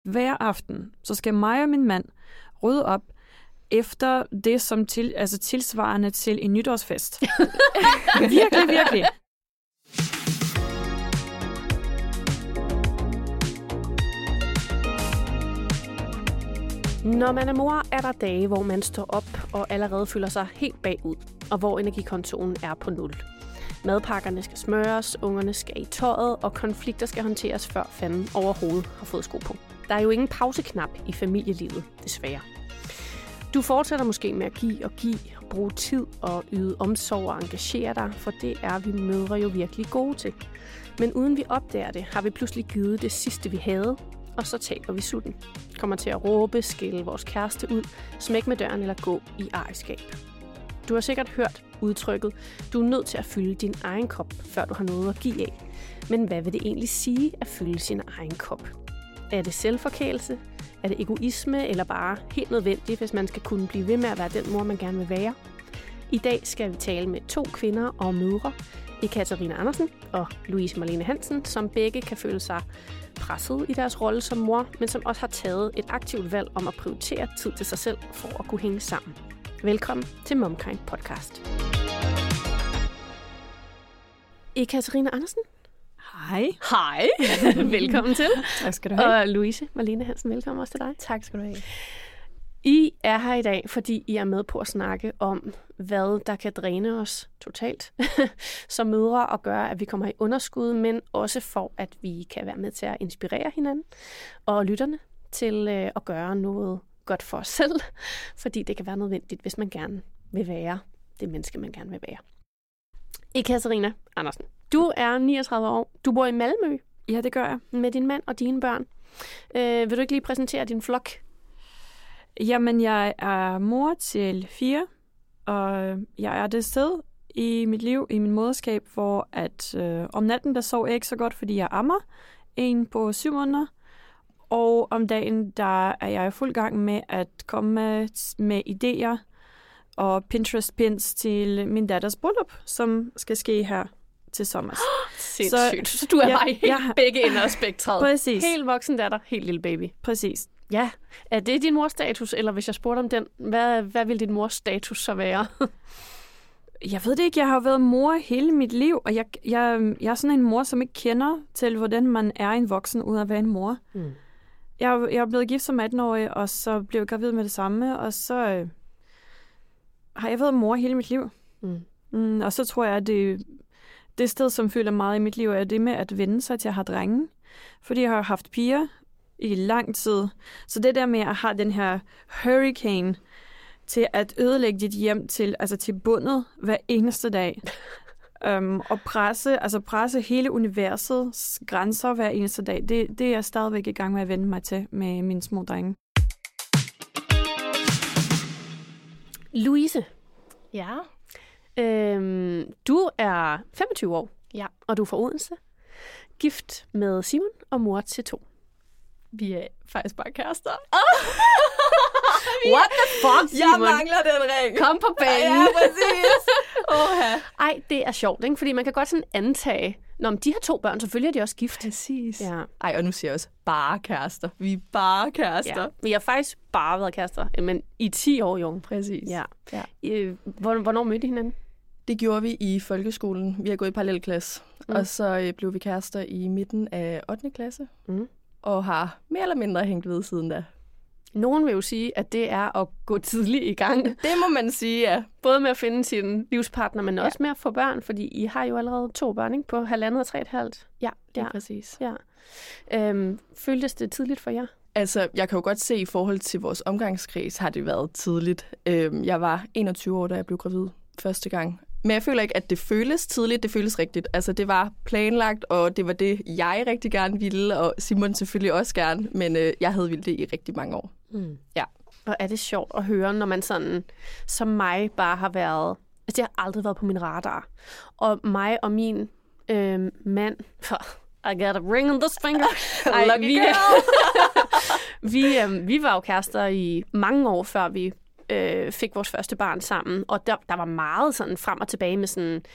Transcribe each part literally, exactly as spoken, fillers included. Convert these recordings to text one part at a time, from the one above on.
Hver aften, så skal mig og min mand rydde op efter det, som til, altså tilsvarende til en nytårsfest. Virkelig, virkelig. Når man er mor, er der dage, hvor man står op og allerede føler sig helt bagud, og hvor energikontoen er på nul. Madpakkerne skal smøres, ungerne skal i tøjet, og konflikter skal håndteres, før fanden overhovedet har fået sko på. Der er jo ingen pauseknap i familielivet, desværre. Du fortsætter måske med at give og give, bruge tid og yde omsorg og engagere dig, for det er vi mødre jo virkelig gode til. Men uden vi opdager det, har vi pludselig givet det sidste, vi havde, og så taber vi sutten. Kommer til at råbe, skælde vores kæreste ud, smække med døren eller gå i ejerskab. Du har sikkert hørt udtrykket, du er nødt til at fylde din egen kop, før du har noget at give af. Men hvad vil det egentlig sige at fylde sin egen kop? Er det selvforkælelse? Er det egoisme eller bare helt nødvendigt, hvis man skal kunne blive ved med at være den mor, man gerne vil være? I dag skal vi tale med to kvinder og mødre, Ekaterina Andersen og Louise Marlene Hansen, som begge kan føle sig presset i deres rolle som mor, men som også har taget et aktivt valg om at prioritere tid til sig selv for at kunne hænge sammen. Velkommen til Momkind Podcast. Ekaterina Andersen. Hej. Hej. Velkommen til. Tak skal du have. Og Louise Marlene Hansen, velkommen også til dig. Tak skal du have. I er her i dag, fordi I er med på at snakke om, hvad der kan dræne os totalt som mødre og gøre, at vi kommer i underskud, men også for, at vi kan være med til at inspirere hinanden og lytterne til øh, at gøre noget godt for os selv, fordi det kan være nødvendigt, hvis man gerne vil være det menneske, man gerne vil være. Ekaterina Andersen, du er niogtredive år. Du bor i Malmø. Ja, det gør jeg. Med din mand og dine børn. Øh, vil du ikke lige præsentere din flok? Jamen, jeg er mor til fire, og jeg er det sted i mit liv, i min moderskab, hvor at øh, om natten, der sov jeg ikke så godt, fordi jeg ammer. En på syv måneder. Og om dagen, der er jeg i fuld gang med at komme med, med idéer og Pinterest-pins til min datters bryllup, som skal ske her til sommer. Sindssygt. Så, så du er ja, bare helt ja, begge ender af spektret. Præcis. Helt voksen datter, helt lille baby. Præcis. Ja. Er det din mors status, eller hvis jeg spurgte om den, hvad, hvad vil din mors status så være? Jeg ved det ikke. Jeg har været mor hele mit liv, og jeg, jeg, jeg er sådan en mor, som ikke kender til, hvordan man er en voksen, uden at være en mor. Mm. Jeg, jeg er blevet gift som atten-årig, og så blev jeg gravid med det samme, og så øh, har jeg været mor hele mit liv. Mm. Mm, og så tror jeg, at det, det sted, som fylder meget i mit liv, er det med at vende sig til at have drenge. Fordi jeg har haft piger i lang tid. Så det der med at have den her hurricane til at ødelægge dit hjem til, altså til bundet hver eneste dag. um, og presse, altså presse hele universets grænser hver eneste dag. Det, det er jeg stadigvæk i gang med at vende mig til med mine små drenge. Louise. Ja. Øhm, du er femogtyve år. Ja. Og du er fra Odense. Gift med Simon og mor til to. Vi er faktisk bare kærester. What the fuck, Simon? Jeg mangler den ring. Kom på banen. Ja, præcis. Oha. Ej, det er sjovt, ikke? Fordi man kan godt sådan antage, når de har to børn, selvfølgelig er de også gift. Præcis. Ja. Ej, og nu siger jeg også bare kærester. Vi er bare kærester. Ja. Vi har faktisk bare været kærester, men i ti år, jo. Præcis. Ja. Ja. Hvornår mødte I hinanden? Det gjorde vi i folkeskolen. Vi har gået i parallelklasse. Mm. Og så øh, blev vi kærester i midten af ottende klasse. Mm. Og har mere eller mindre hængt ved siden da. Nogen vil jo sige, at det er at gå tidligt i gang. Det må man sige, ja. Både med at finde sin livspartner, men ja. også med at få børn, fordi I har jo allerede to børn, ikke? På halvandet og tre et halvt. Ja, det er ja. præcis. Ja. Øhm, føltes det tidligt for jer? Altså, jeg kan jo godt se, i forhold til vores omgangskreds, har det været tidligt. Øhm, jeg var enogtyve år, da jeg blev gravid første gang. Men jeg føler ikke, at det føles tidligt, det føles rigtigt. Altså, det var planlagt, og det var det, jeg rigtig gerne ville, og Simon selvfølgelig også gerne, men øh, jeg havde vildt det i rigtig mange år. Mm. Ja. Og er det sjovt at høre, når man sådan, som mig, bare har været... Altså, det har aldrig været på min radar. Og mig og min øh, mand... I got a ring on this finger. Ej, Lucky vi, girl! vi, øh, vi var jo kærester i mange år, før vi øh, fik vores første barn sammen. Og der, der var meget sådan frem og tilbage med sådan...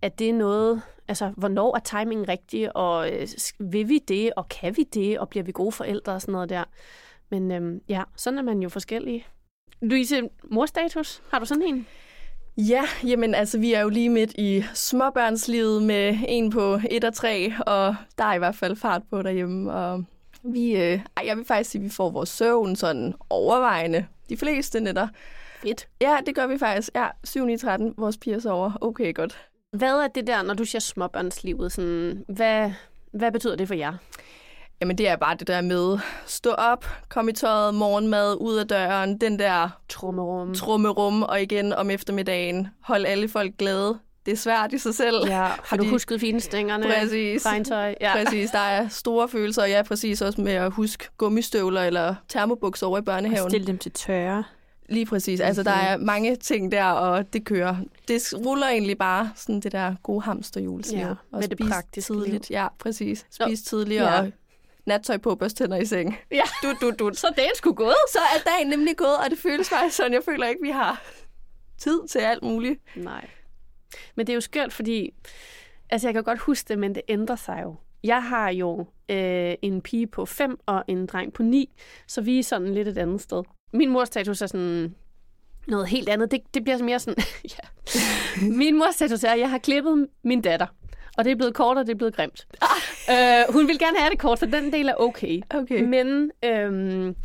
er det noget, altså hvornår er timingen rigtig, og øh, vil vi det, og kan vi det, og bliver vi gode forældre og sådan noget der. Men øhm, ja, sådan er man jo forskellige. Louise, morstatus, har du sådan en? Ja, jamen altså, vi er jo lige midt i småbørnslivet med en på et og tre, og der er i hvert fald fart på derhjemme, og vi, øh, ej, jeg vil faktisk sige, at vi får vores søvn sådan overvejende de fleste nætter. Fedt. Ja, det gør vi faktisk. Ja, syv ni tretten, vores piger sover. Okay, godt. Hvad er det der, når du siger småbørnslivet? Sådan, hvad, hvad betyder det for jer? Jamen, det er bare det der med stå op, komme i tøjet, morgenmad, ud af døren, den der trummerum, trummerum og igen om eftermiddagen, hold alle folk glade. Det er svært i sig selv. Ja, har fordi... du husket finstængerne? Præcis. Regntøj? Ja. Præcis, der er store følelser, ja, præcis også med at huske gummistøvler eller termobukser over i børnehaven. Og stille dem til tørre. Lige præcis. Altså, der er mange ting der, og det kører. Det ruller egentlig bare sådan det der gode hamsterhjulsliv. Ja, og med det praktiske tidligt. liv. Ja, præcis. Spis tidligt ja. og nattøj på, børstænder i seng. Ja, du, du, du. Så dagen skulle gået. Så er dagen nemlig gået, og det føles faktisk sådan. Jeg føler ikke, vi har tid til alt muligt. Nej. Men det er jo skørt, fordi altså jeg kan godt huske det, men det ændrer sig jo. Jeg har jo øh, en pige på fem og en dreng på ni, så vi er sådan lidt et andet sted. Min mors status er sådan noget helt andet. Det, det bliver mere sådan... ja. Min mors status er, at jeg har klippet min datter. Og det er blevet kort, og det er blevet grimt. øh, hun vil gerne have det kort, så den del er okay. okay. Men øhm,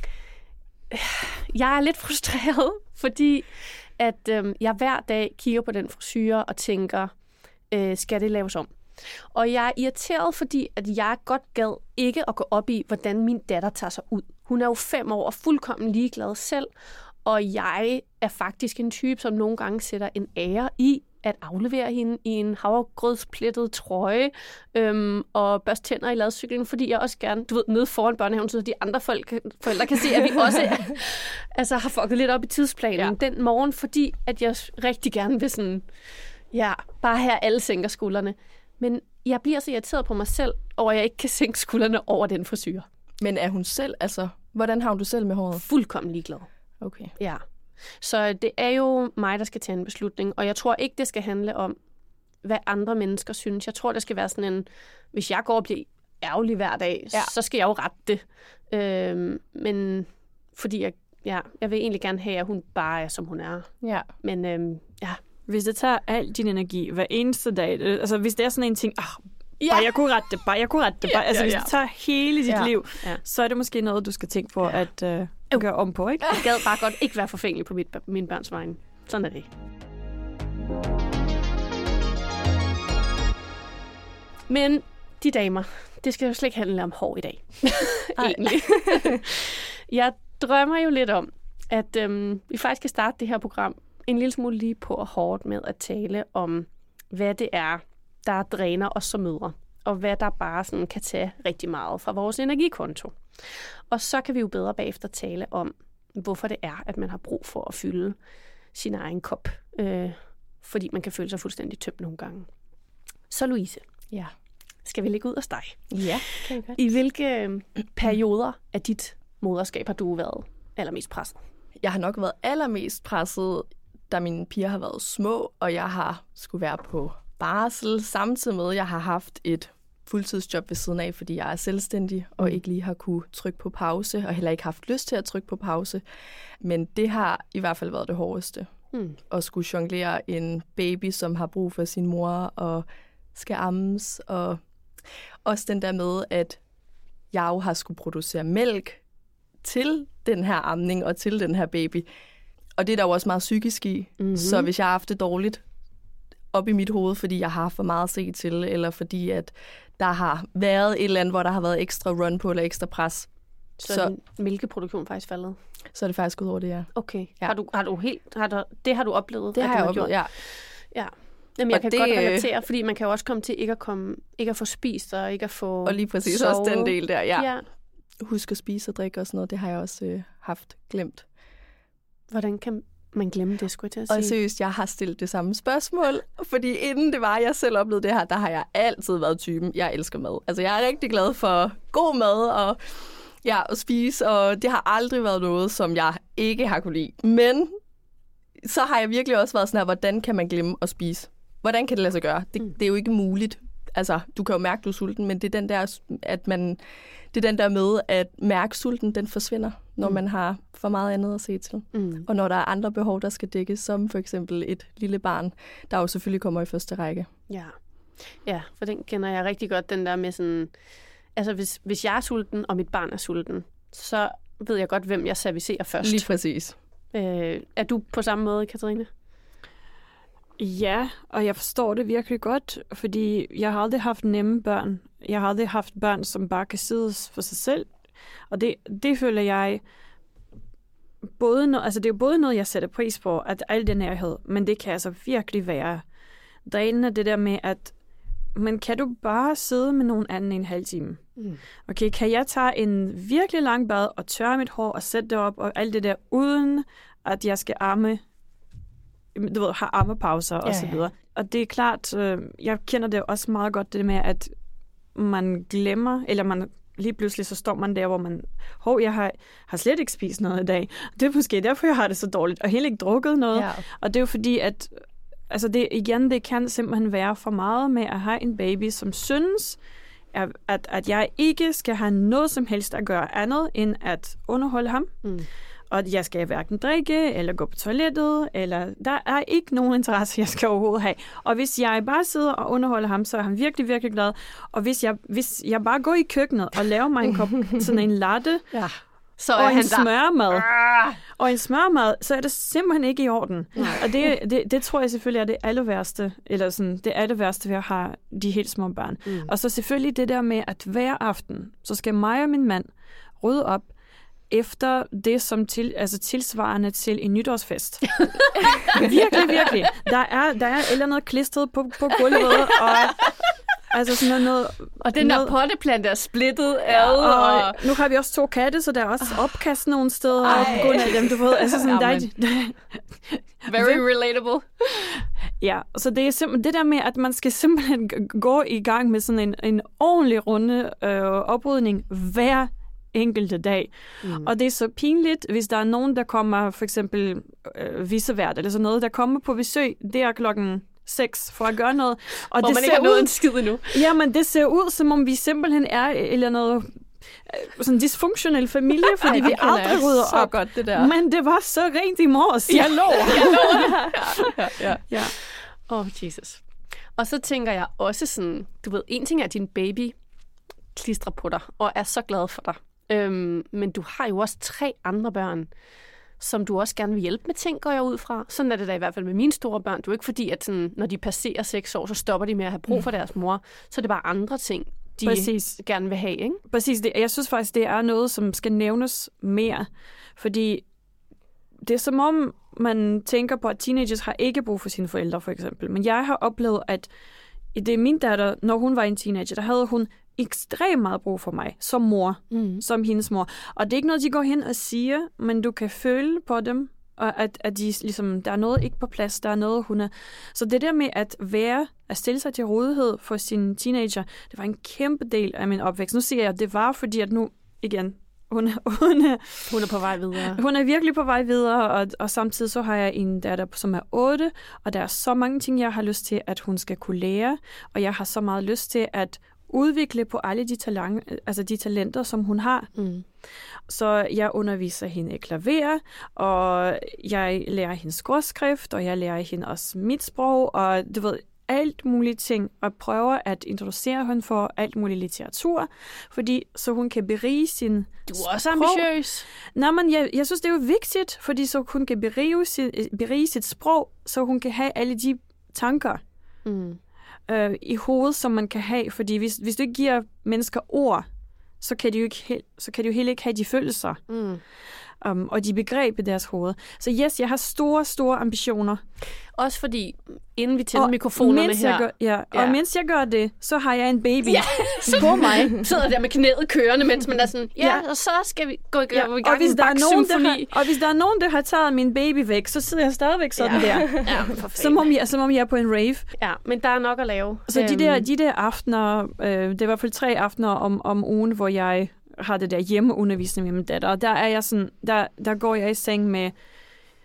jeg er lidt frustreret, fordi at øhm, jeg hver dag kigger på den frisyre og tænker, øh, skal det laves om? Og jeg er irriteret, fordi at jeg godt gad ikke at gå op i, hvordan min datter tager sig ud. Hun er jo fem år og fuldkommen ligeglad selv, og jeg er faktisk en type, som nogle gange sætter en ære i at aflevere hende i en havregrødsplettet trøje øhm, og børste tænder i ladcyklen, fordi jeg også gerne, du ved, nede foran børnehaven, så de andre folk, forældre kan se, at vi også altså, har fucket lidt op i tidsplanen ja. den morgen, fordi at jeg rigtig gerne vil sådan, ja, bare have alle sænker skuldrene. Men jeg bliver så irriteret på mig selv, over at jeg ikke kan sænke skuldrene over den frisyre. Men er hun selv, altså, hvordan har hun du selv med håret? Fuldkommen ligeglad. Okay. Ja. Så det er jo mig, der skal tage en beslutning, og jeg tror ikke, det skal handle om, hvad andre mennesker synes. Jeg tror, det skal være sådan en, hvis jeg går og bliver ærgerlig hver dag, ja. så skal jeg jo rette det. Øhm, men fordi jeg, ja, jeg vil egentlig gerne have, at hun bare er, som hun er. Ja. Men øhm, ja. Hvis det tager al din energi hver eneste dag, det, altså hvis det er sådan en ting, ah, ja. bare jeg kunne rette det, bare jeg kunne rette det, bare, ja, altså ja, ja. hvis det tager hele dit ja. liv, ja. så er det måske noget, du skal tænke på ja. at øh, gøre om på, ikke? Jeg gad bare godt ikke være forfængelig på mit, mine børns vegne. Sådan er det. Men de damer, det skal jo slet ikke handle om hår i dag. Egentlig. Jeg drømmer jo lidt om, at øhm, vi faktisk skal starte det her program en lille smule lige på og hårdt med at tale om, hvad det er, der dræner os som mødre, og hvad der bare sådan kan tage rigtig meget fra vores energikonto. Og så kan vi jo bedre bagefter tale om, hvorfor det er, at man har brug for at fylde sin egen kop, øh, fordi man kan føle sig fuldstændig tømt nogle gange. Så Louise, ja. skal vi lægge ud af dig? Ja, kan vi godt. I hvilke perioder af dit moderskab har du været allermest presset? Jeg har nok været allermest presset, da mine piger har været små, og jeg har skulle være på barsel, samtidig med, at jeg har haft et fuldtidsjob ved siden af, fordi jeg er selvstændig og mm. ikke lige har kunne trykke på pause, og heller ikke haft lyst til at trykke på pause. Men det har i hvert fald været det hårdeste. Mm. At skulle jonglere en baby, som har brug for sin mor, og skal ammes, og også den der med, at jeg jo har skulle producere mælk til den her amning og til den her baby. Og det er der jo også meget psykisk i. Mm-hmm. Så hvis jeg har haft det dårligt op i mit hoved, fordi jeg har haft for meget at se til, eller fordi at der har været et eller andet, hvor der har været ekstra run på, eller ekstra pres. Så, så er mælkeproduktion faktisk faldet? Så er det faktisk ud over det, ja. Okay. Ja. Har du, har du helt, har du, det har du oplevet? Det har jeg oplevet, ja. Ja. Jamen, jeg og kan det, godt relatere, fordi man kan jo også komme til ikke at, komme, ikke at få spist, og ikke at få Og lige præcis sovet. Også den del der, ja. ja. Husk at spise og drikke og sådan noget, det har jeg også øh, haft glemt. Hvordan kan man glemme det, skulle jeg til at sige? Og seriøst, jeg har stillet det samme spørgsmål, fordi inden det var, jeg selv oplevede det her, der har jeg altid været typen, jeg elsker mad. Altså, jeg er rigtig glad for god mad og ja, at spise, og det har aldrig været noget, som jeg ikke har kunne lide. Men så har jeg virkelig også været sådan her, hvordan kan man glemme at spise? hvordan kan det lade sig gøre? Det, Mm. det er jo ikke muligt. Altså, du kan jo mærke, du er sulten, men det er den der, at man, det er den der med, at mærkesulten, den forsvinder, når Mm. man har for meget andet at se til. Mm. Og når der er andre behov, der skal dækkes, som for eksempel et lille barn, der jo selvfølgelig kommer i første række. Ja. Ja, for den kender jeg rigtig godt, den der med sådan... Altså, hvis, hvis jeg er sulten, og mit barn er sulten, så ved jeg godt, hvem jeg servicerer først. Lige præcis. Øh, er du på samme måde, Katarina? Ja, og jeg forstår det virkelig godt, fordi jeg har aldrig haft nemme børn. Jeg har aldrig haft børn, som bare kan sidde for sig selv. Og det, det føler jeg... Både no, altså det er jo både noget, jeg sætter pris på, at al den nærhed, men det kan altså virkelig være drænende, det der med, at men kan du bare sidde med nogen anden i en halv time? Mm. Okay, kan jeg tage en virkelig lang bad og tørre mit hår og sætte det op og alt det der, uden at jeg skal arme, du ved, have armepauser og Ja, så ja. videre. Og det er klart, øh, jeg kender det også meget godt, det med, at man glemmer, eller man lige pludselig så står man der, hvor man, hov, jeg har, har slet ikke spist noget i dag. Det er måske derfor, jeg har det så dårligt, og heller ikke drukket noget. Ja. Og det er jo fordi, at altså det, igen, det kan simpelthen være for meget med at have en baby, som synes, at, at, at jeg ikke skal have noget som helst at gøre andet, end at underholde ham. Mm. Og at jeg skal hverken drikke, eller gå på toilettet, eller der er ikke nogen interesse, jeg skal overhovedet have. Og hvis jeg bare sidder og underholder ham, så er han virkelig, virkelig glad. Og hvis jeg, hvis jeg bare går i køkkenet og laver mig en kop, sådan en latte, Ja. Så er og han en der. smørmad, Ah! og en smørmad, så er det simpelthen ikke i orden. Og det, det, det tror jeg selvfølgelig er det aller værste, eller sådan, det aller værste ved at have de helt små børn. Mm. Og så selvfølgelig det der med, at hver aften, så skal mig og min mand rydde op efter det, som til, altså tilsvarende til en nytårsfest. virkelig, virkelig. Der er, der er et eller andet klistret på, på gulvet, og altså sådan noget... Og den noget, der potteplante er splittet Ja, ad. og, Og... nu har vi også to katte, så der er også opkast nogle steder Ej. på grund af dem, du ved. Altså sådan, der, er- Very relatable. ja, så det er simpelthen det der med, at man skal simpelthen g- gå i gang med sådan en, en ordentlig runde øh, oprydning hver enkelte dag. Mm. Og det er så pinligt, hvis der er nogen, der kommer, for eksempel øh, vicevært eller sådan noget, der kommer på besøg, det er klokken seks for at gøre noget. Og Hvor det man ikke ser har nået ud, en skid endnu. jamen, det ser ud, som om vi simpelthen er eller noget øh, sådan dysfunktionel familie, fordi Ej, vi det kender aldrig jeg rydder så op. godt, det der. Men det var så rent i morges, jeg lover. ja, ja. Ja. Åh, oh, Jesus. Og så tænker jeg også sådan, du ved, en ting er, at din baby klistrer på dig og er så glad for dig. Øhm, men du har jo også tre andre børn, som du også gerne vil hjælpe med ting, går jeg ud fra. Sådan er det da i hvert fald med mine store børn. Det er jo ikke fordi, at sådan, når de passerer seks år, så stopper de med at have brug for deres mor. Så er det bare andre ting, de Præcis. gerne vil have, ikke? Præcis. Det, jeg synes faktisk, det er noget, som skal nævnes mere. Fordi det er som om, man tænker på, at teenagers har ikke brug for sine forældre, for eksempel. Men jeg har oplevet, at det er min datter, når hun var en teenager, der havde hun ekstremt meget brug for mig, som mor, Mm. som hendes mor. Og det er ikke noget, de går hen og siger, men du kan føle på dem, og at, at de, ligesom, der er noget ikke på plads, der er noget, hun er... Så det der med at være, at stille sig til rådighed for sin teenager, det var en kæmpe del af min opvækst. Nu siger jeg, at det var fordi, at nu, igen, hun er, hun er, Hun er på vej videre. hun er virkelig på vej videre, og, og samtidig så har jeg en datter, som er otte, og der er så mange ting, jeg har lyst til, at hun skal kunne lære, og jeg har så meget lyst til at udvikle på alle de, talent, altså de talenter, som hun har. Mm. Så jeg underviser hende i klaver, og jeg lærer hende skråskrift, og jeg lærer hende også mit sprog, og du ved, alt mulige ting, og prøver at introducere hende for alt mulig litteratur, fordi så hun kan berige sin Du er også sprog. ambitiøs. Nej, men jeg, jeg synes, det er jo vigtigt, fordi så hun kan berige sit, berige sit sprog, så hun kan have alle de tanker Mm. øh, i hovedet, som man kan have. Fordi hvis, hvis du ikke giver mennesker ord, så kan de jo, ikke, he- så kan de jo heller ikke have de følelser Mm. um, og de begreb i deres hoved. Så yes, jeg har store, store ambitioner. Også fordi, inden vi tænder Og mikrofonerne mens her, jeg gør, ja, Ja. og mens jeg gør det, så har jeg en baby Ja, på mig. sidder der med knæet kørende, mens man er sådan, ja, Ja. og så skal vi gå i, Ja, gå i og, gang hvis med der er en nogen, der Bach-symfoni. har, og hvis der er nogen, der har taget min baby væk, så sidder jeg stadigvæk sådan Ja. der. Ja, for fanden. Som om, jeg, som om jeg er på en rave. Ja, men der er nok at lave. Så de Øhm, der, de der aftener, øh, det er i hvert fald tre aftener om, om ugen, hvor jeg har det der hjemmeundervisning med min datter, og der er jeg sådan, der, der går jeg i seng med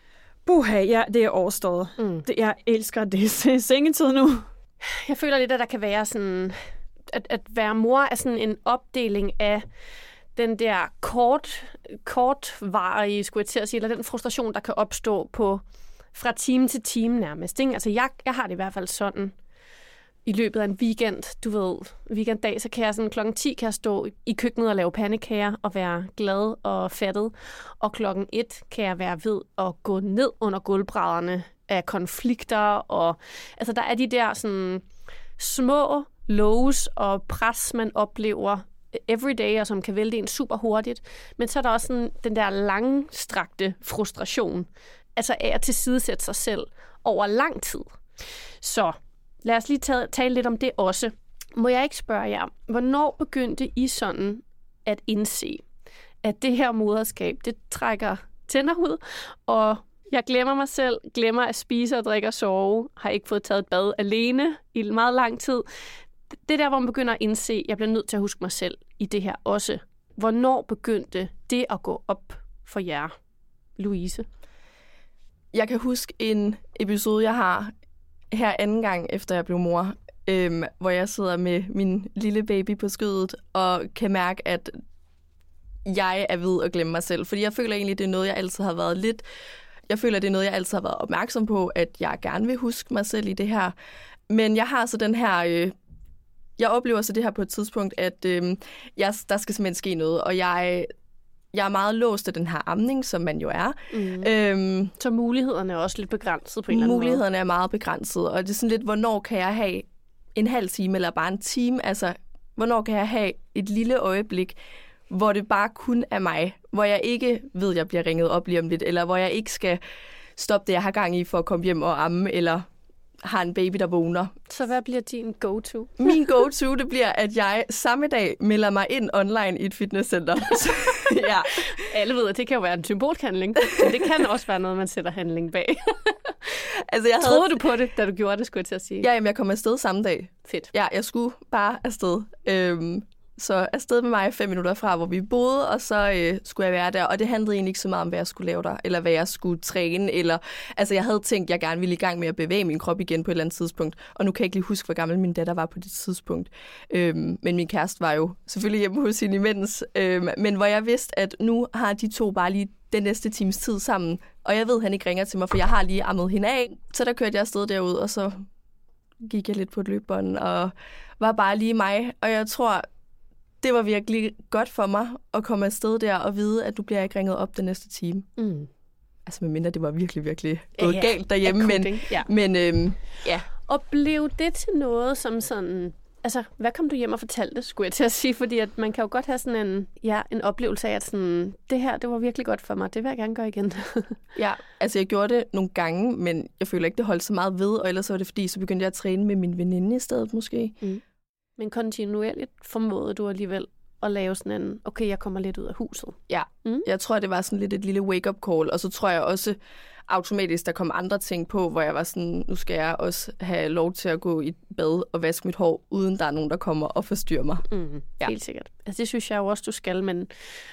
Buha, ja, det er overstået. Mm. Det, jeg elsker det. Sengetid nu. Jeg føler lidt, at der kan være sådan... At, at være mor er sådan en opdeling af den der kort, kortvarige, skulle jeg til at sige, eller den frustration, der kan opstå på fra time til time nærmest. Ikke? Altså, jeg, jeg har det i hvert fald sådan. I løbet af en weekend, du ved, weekenddag, så kan jeg sådan klokken ti kan jeg stå i køkkenet og lave pandekager og være glad og fattet. Og klokken et kan jeg være ved at gå ned under gulvbrædderne af konflikter. Og altså, der er de der sådan små lows og pres, man oplever everyday, og som kan vælte en super hurtigt. Men så er der også sådan, den der langstrakte frustration, altså af at tilsidesætte sig selv over lang tid. Så lad os lige tale, tale lidt om det også. Må jeg ikke spørge jer, hvornår begyndte I sådan at indse, at det her moderskab, det trækker tænder ud, og jeg glemmer mig selv, glemmer at spise og drikke og sove, har ikke fået taget et bad alene i meget lang tid. Det der, hvor man begynder at indse, at jeg bliver nødt til at huske mig selv i det her også. Hvornår begyndte det at gå op for jer, Louise? Jeg kan huske en episode, jeg har her anden gang, efter jeg blev mor, øhm, hvor jeg sidder med min lille baby på skødet og kan mærke, at jeg er ved at glemme mig selv. Fordi jeg føler egentlig, det er noget, jeg altid har været lidt... Jeg føler, det er noget, jeg altid har været opmærksom på, at jeg gerne vil huske mig selv i det her. Men jeg har så den her... Øh, jeg oplever så det her på et tidspunkt, at øh, jeg, der skal simpelthen ske noget, og jeg... Jeg er meget låst af den her amning, som man jo er. Mm. Øhm, så mulighederne er også lidt begrænset på en eller anden måde? Mulighederne er meget begrænset, og det er sådan lidt, hvornår kan jeg have en halv time eller bare en time? Altså, hvornår kan jeg have et lille øjeblik, hvor det bare kun er mig? Hvor jeg ikke ved, at jeg bliver ringet op lige om lidt, eller hvor jeg ikke skal stoppe det, jeg har gang i for at komme hjem og amme, eller har en baby, der vågner. Så hvad bliver din go-to? Min go-to, det bliver, at jeg samme dag melder mig ind online i et fitnesscenter. Ja. Alle ved, at det kan jo være en symbolhandling, men det kan også være noget, man sætter handling bag. Altså, jeg havde... Troede du på det, da du gjorde det, skulle jeg til at sige? Ja, jamen, jeg kom afsted samme dag. Fedt. Ja, jeg skulle bare afsted. Øhm, så afsted med mig fem minutter fra, hvor vi boede, og så øh, skulle jeg være der. Og det handlede egentlig ikke så meget om, hvad jeg skulle lave der, eller hvad jeg skulle træne. Eller... Altså, jeg havde tænkt, at jeg gerne ville i gang med at bevæge min krop igen på et eller andet tidspunkt. Og nu kan jeg ikke lige huske, hvor gammel min datter var på det tidspunkt. Øhm, men min kæreste var jo selvfølgelig hjemme hos hende imens. Øhm, men hvor jeg vidste, at nu har de to bare lige den næste times tid sammen. Og jeg ved, at han ikke ringer til mig, for jeg har lige ammet hende af. Så der kørte jeg afsted derud, og så gik jeg lidt på et løbebånd, og var bare lige mig. Og jeg tror... Det var virkelig godt for mig at komme afsted der og vide, at du bliver ikke ringet op den næste time. Mm. Altså medmindre det var virkelig, virkelig gået ja, galt derhjemme. Men, ja. men øhm, ja. Og blev det til noget som sådan... Altså, hvad kom du hjem og fortalte, skulle jeg til at sige? Fordi at man kan jo godt have sådan en, ja, en oplevelse af, at sådan, det her, det var virkelig godt for mig. Det vil jeg gerne gøre igen. Ja, altså jeg gjorde det nogle gange, men jeg føler ikke, det holdt så meget ved. Og ellers var det fordi, så begyndte jeg at træne med min veninde i stedet måske. Mm. Men kontinuerligt formåede du alligevel at lave sådan en, okay, jeg kommer lidt ud af huset. Ja, mm. Jeg tror, det var sådan lidt et lille wake-up call, og så tror jeg også automatisk, der kom andre ting på, hvor jeg var sådan, nu skal jeg også have lov til at gå i bad og vaske mit hår, uden der er nogen, der kommer og forstyrrer mig. Mm. Ja. Helt sikkert. Altså det synes jeg jo også, du skal, men,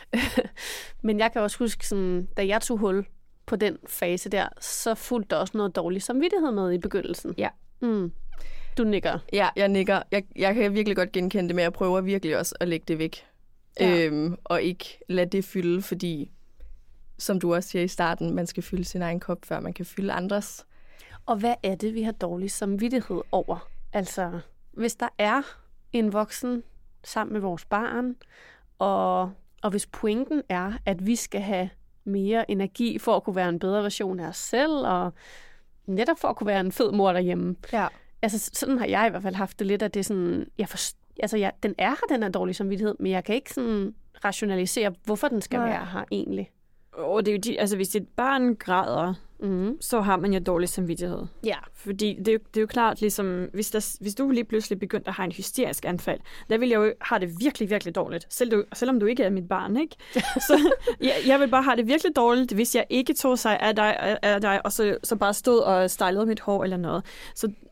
men jeg kan også huske, sådan, da jeg tog hul på den fase der, så fulgte der også noget dårligt samvittighed med i begyndelsen. Ja. Mm. Du nikker. Ja, jeg nikker. Jeg, jeg kan virkelig godt genkende det, men jeg prøver virkelig også at lægge det væk. Ja. Øhm, og ikke lade det fylde, fordi, som du også siger i starten, man skal fylde sin egen kop, før man kan fylde andres. Og hvad er det, vi har dårlig samvittighed over? Altså, hvis der er en voksen sammen med vores barn, og, og hvis pointen er, at vi skal have mere energi for at kunne være en bedre version af os selv, og netop for at kunne være en fed mor derhjemme. Ja. Altså, sådan har jeg i hvert fald haft det lidt, at det er sådan, jeg forstår, altså, jeg, den er her, den er dårlig samvittighed, men jeg kan ikke sådan rationalisere, hvorfor den skal Nej. være her egentlig. Og det er jo de, altså, hvis et barn græder, mm. så har man jo dårlig samvittighed. Ja. Fordi det er, jo, det er jo klart, ligesom, hvis, der, hvis du lige pludselig begyndte at have en hysterisk anfald, der vil jeg jo have det virkelig, virkelig dårligt. Selv du, selvom du ikke er mit barn, ikke? Så jeg, jeg vil bare have det virkelig dårligt, hvis jeg ikke tog sig af dig, af dig og så, så bare stod og stylede mit hår eller noget. Så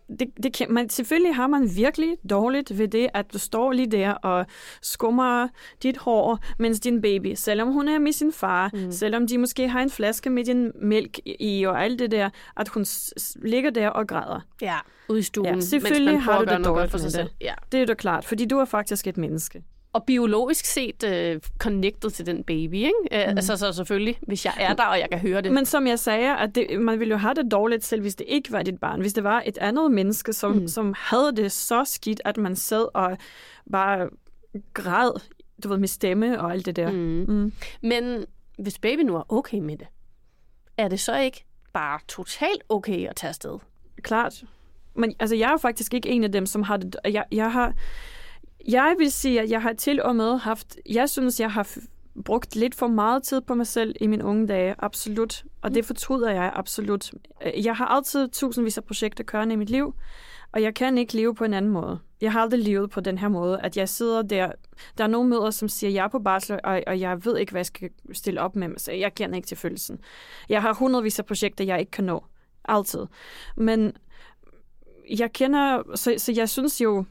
det, det kan, man, selvfølgelig har man virkelig dårligt ved det, at du står lige der og skummer dit hår, mens din baby, selvom hun er med sin far, mm. selvom de måske har en flaske med din mælk i og alt det der, at hun s- ligger der og græder. Ja, ude i stuen, ja, selvfølgelig mens man har du det dårligt for sig selv. Ja. Det er da klart, fordi du er faktisk et menneske. Og biologisk set uh, connected til den baby, ikke? Uh, mm. Altså så selvfølgelig, hvis jeg er der, og jeg kan høre det. Men som jeg sagde, at det, man ville jo have det dårligt selv, hvis det ikke var dit barn. Hvis det var et andet menneske, som, mm. som havde det så skidt, at man sad og bare græd, du ved, med stemme og alt det der. Mm. Mm. Men hvis baby nu er okay med det, er det så ikke bare totalt okay at tage afsted? Klart. Men altså, jeg er faktisk ikke en af dem, som har det... Jeg, jeg har... Jeg vil sige, at jeg har til og med haft... Jeg synes, jeg har f- brugt lidt for meget tid på mig selv i mine unge dage. Absolut. Og det fortryder jeg absolut. Jeg har altid tusindvis af projekter kørende i mit liv, og jeg kan ikke leve på en anden måde. Jeg har aldrig levet på den her måde, at jeg sidder der... Der er nogle mødre, som siger, at jeg er på barsel, og, og jeg ved ikke, hvad jeg skal stille op med mig. Så jeg kender ikke til følelsen. Jeg har hundredvis af projekter, jeg ikke kan nå. Altid. Men jeg kender... Så, så jeg synes jo...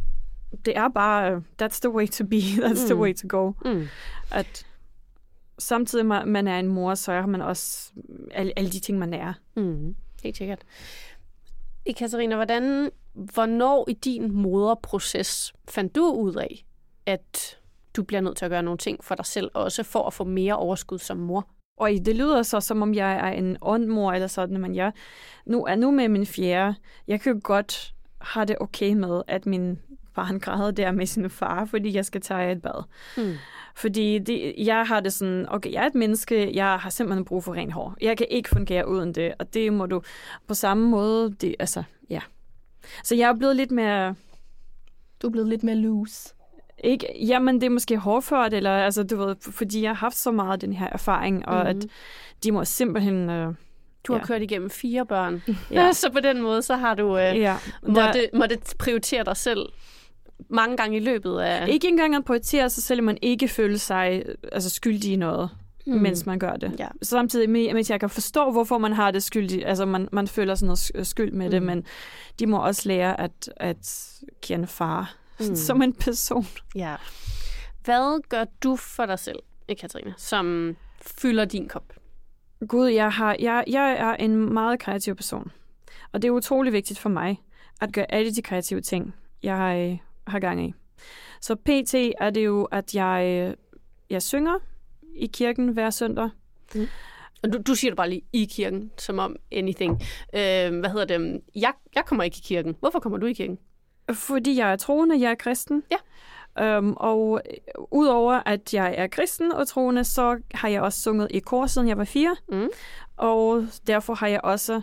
Det er bare, that's the way to be, that's mm. the way to go. Mm. At samtidig man er en mor, så er man også alle, alle de ting, man er. Mm. Helt sikkert. Ekaterina, hvordan, hvornår i din moderproces fandt du ud af, at du bliver nødt til at gøre nogle ting for dig selv, også for at få mere overskud som mor? Og det lyder så, som om jeg er en ondmor eller sådan, men jeg nu er nu med min fjerde. Jeg kan godt have det okay med, at min barn græder der med sin far, fordi jeg skal tage et bad. Mm. Fordi det, jeg har det sådan, okay, jeg er et menneske, jeg har simpelthen brug for ren hår. Jeg kan ikke fungere uden det, og det må du på samme måde, det, altså, ja. Så jeg er blevet lidt mere... Du er blevet lidt mere loose. Ikke, jamen, det er måske hårdført, eller, altså, du ved, fordi jeg har haft så meget den her erfaring, og mm-hmm. at de må simpelthen... Øh, Du har ja. kørt igennem fire børn, ja. Så på den måde, så har du øh, ja. måtte, måtte prioritere dig selv mange gange i løbet af... Ikke engang at prioritere sig selv, man ikke føler sig altså, skyldig i noget, mm. mens man gør det. Ja. Samtidig med, at jeg kan forstå, hvorfor man har det skyldig. Altså, man, man føler sådan noget skyld med mm. det, men de må også lære at, at kende far mm. som en person. Ja. Hvad gør du for dig selv, Ekaterina, som fylder din kop? Gud, jeg, har, jeg, jeg er en meget kreativ person. Og det er utrolig vigtigt for mig, at gøre alle de kreative ting, jeg har gang i. Så pt. Er det jo, at jeg, jeg synger i kirken hver søndag. Mm. Og du, du siger det bare lige i kirken, som om anything. Øh, hvad hedder det? Jeg, jeg kommer ikke i kirken. Hvorfor kommer du i kirken? Fordi jeg er troende, jeg er kristen. Ja. Um, og udover at jeg er kristen og troende, så har jeg også sunget i kor, siden jeg var fire. Mm. Og derfor har jeg også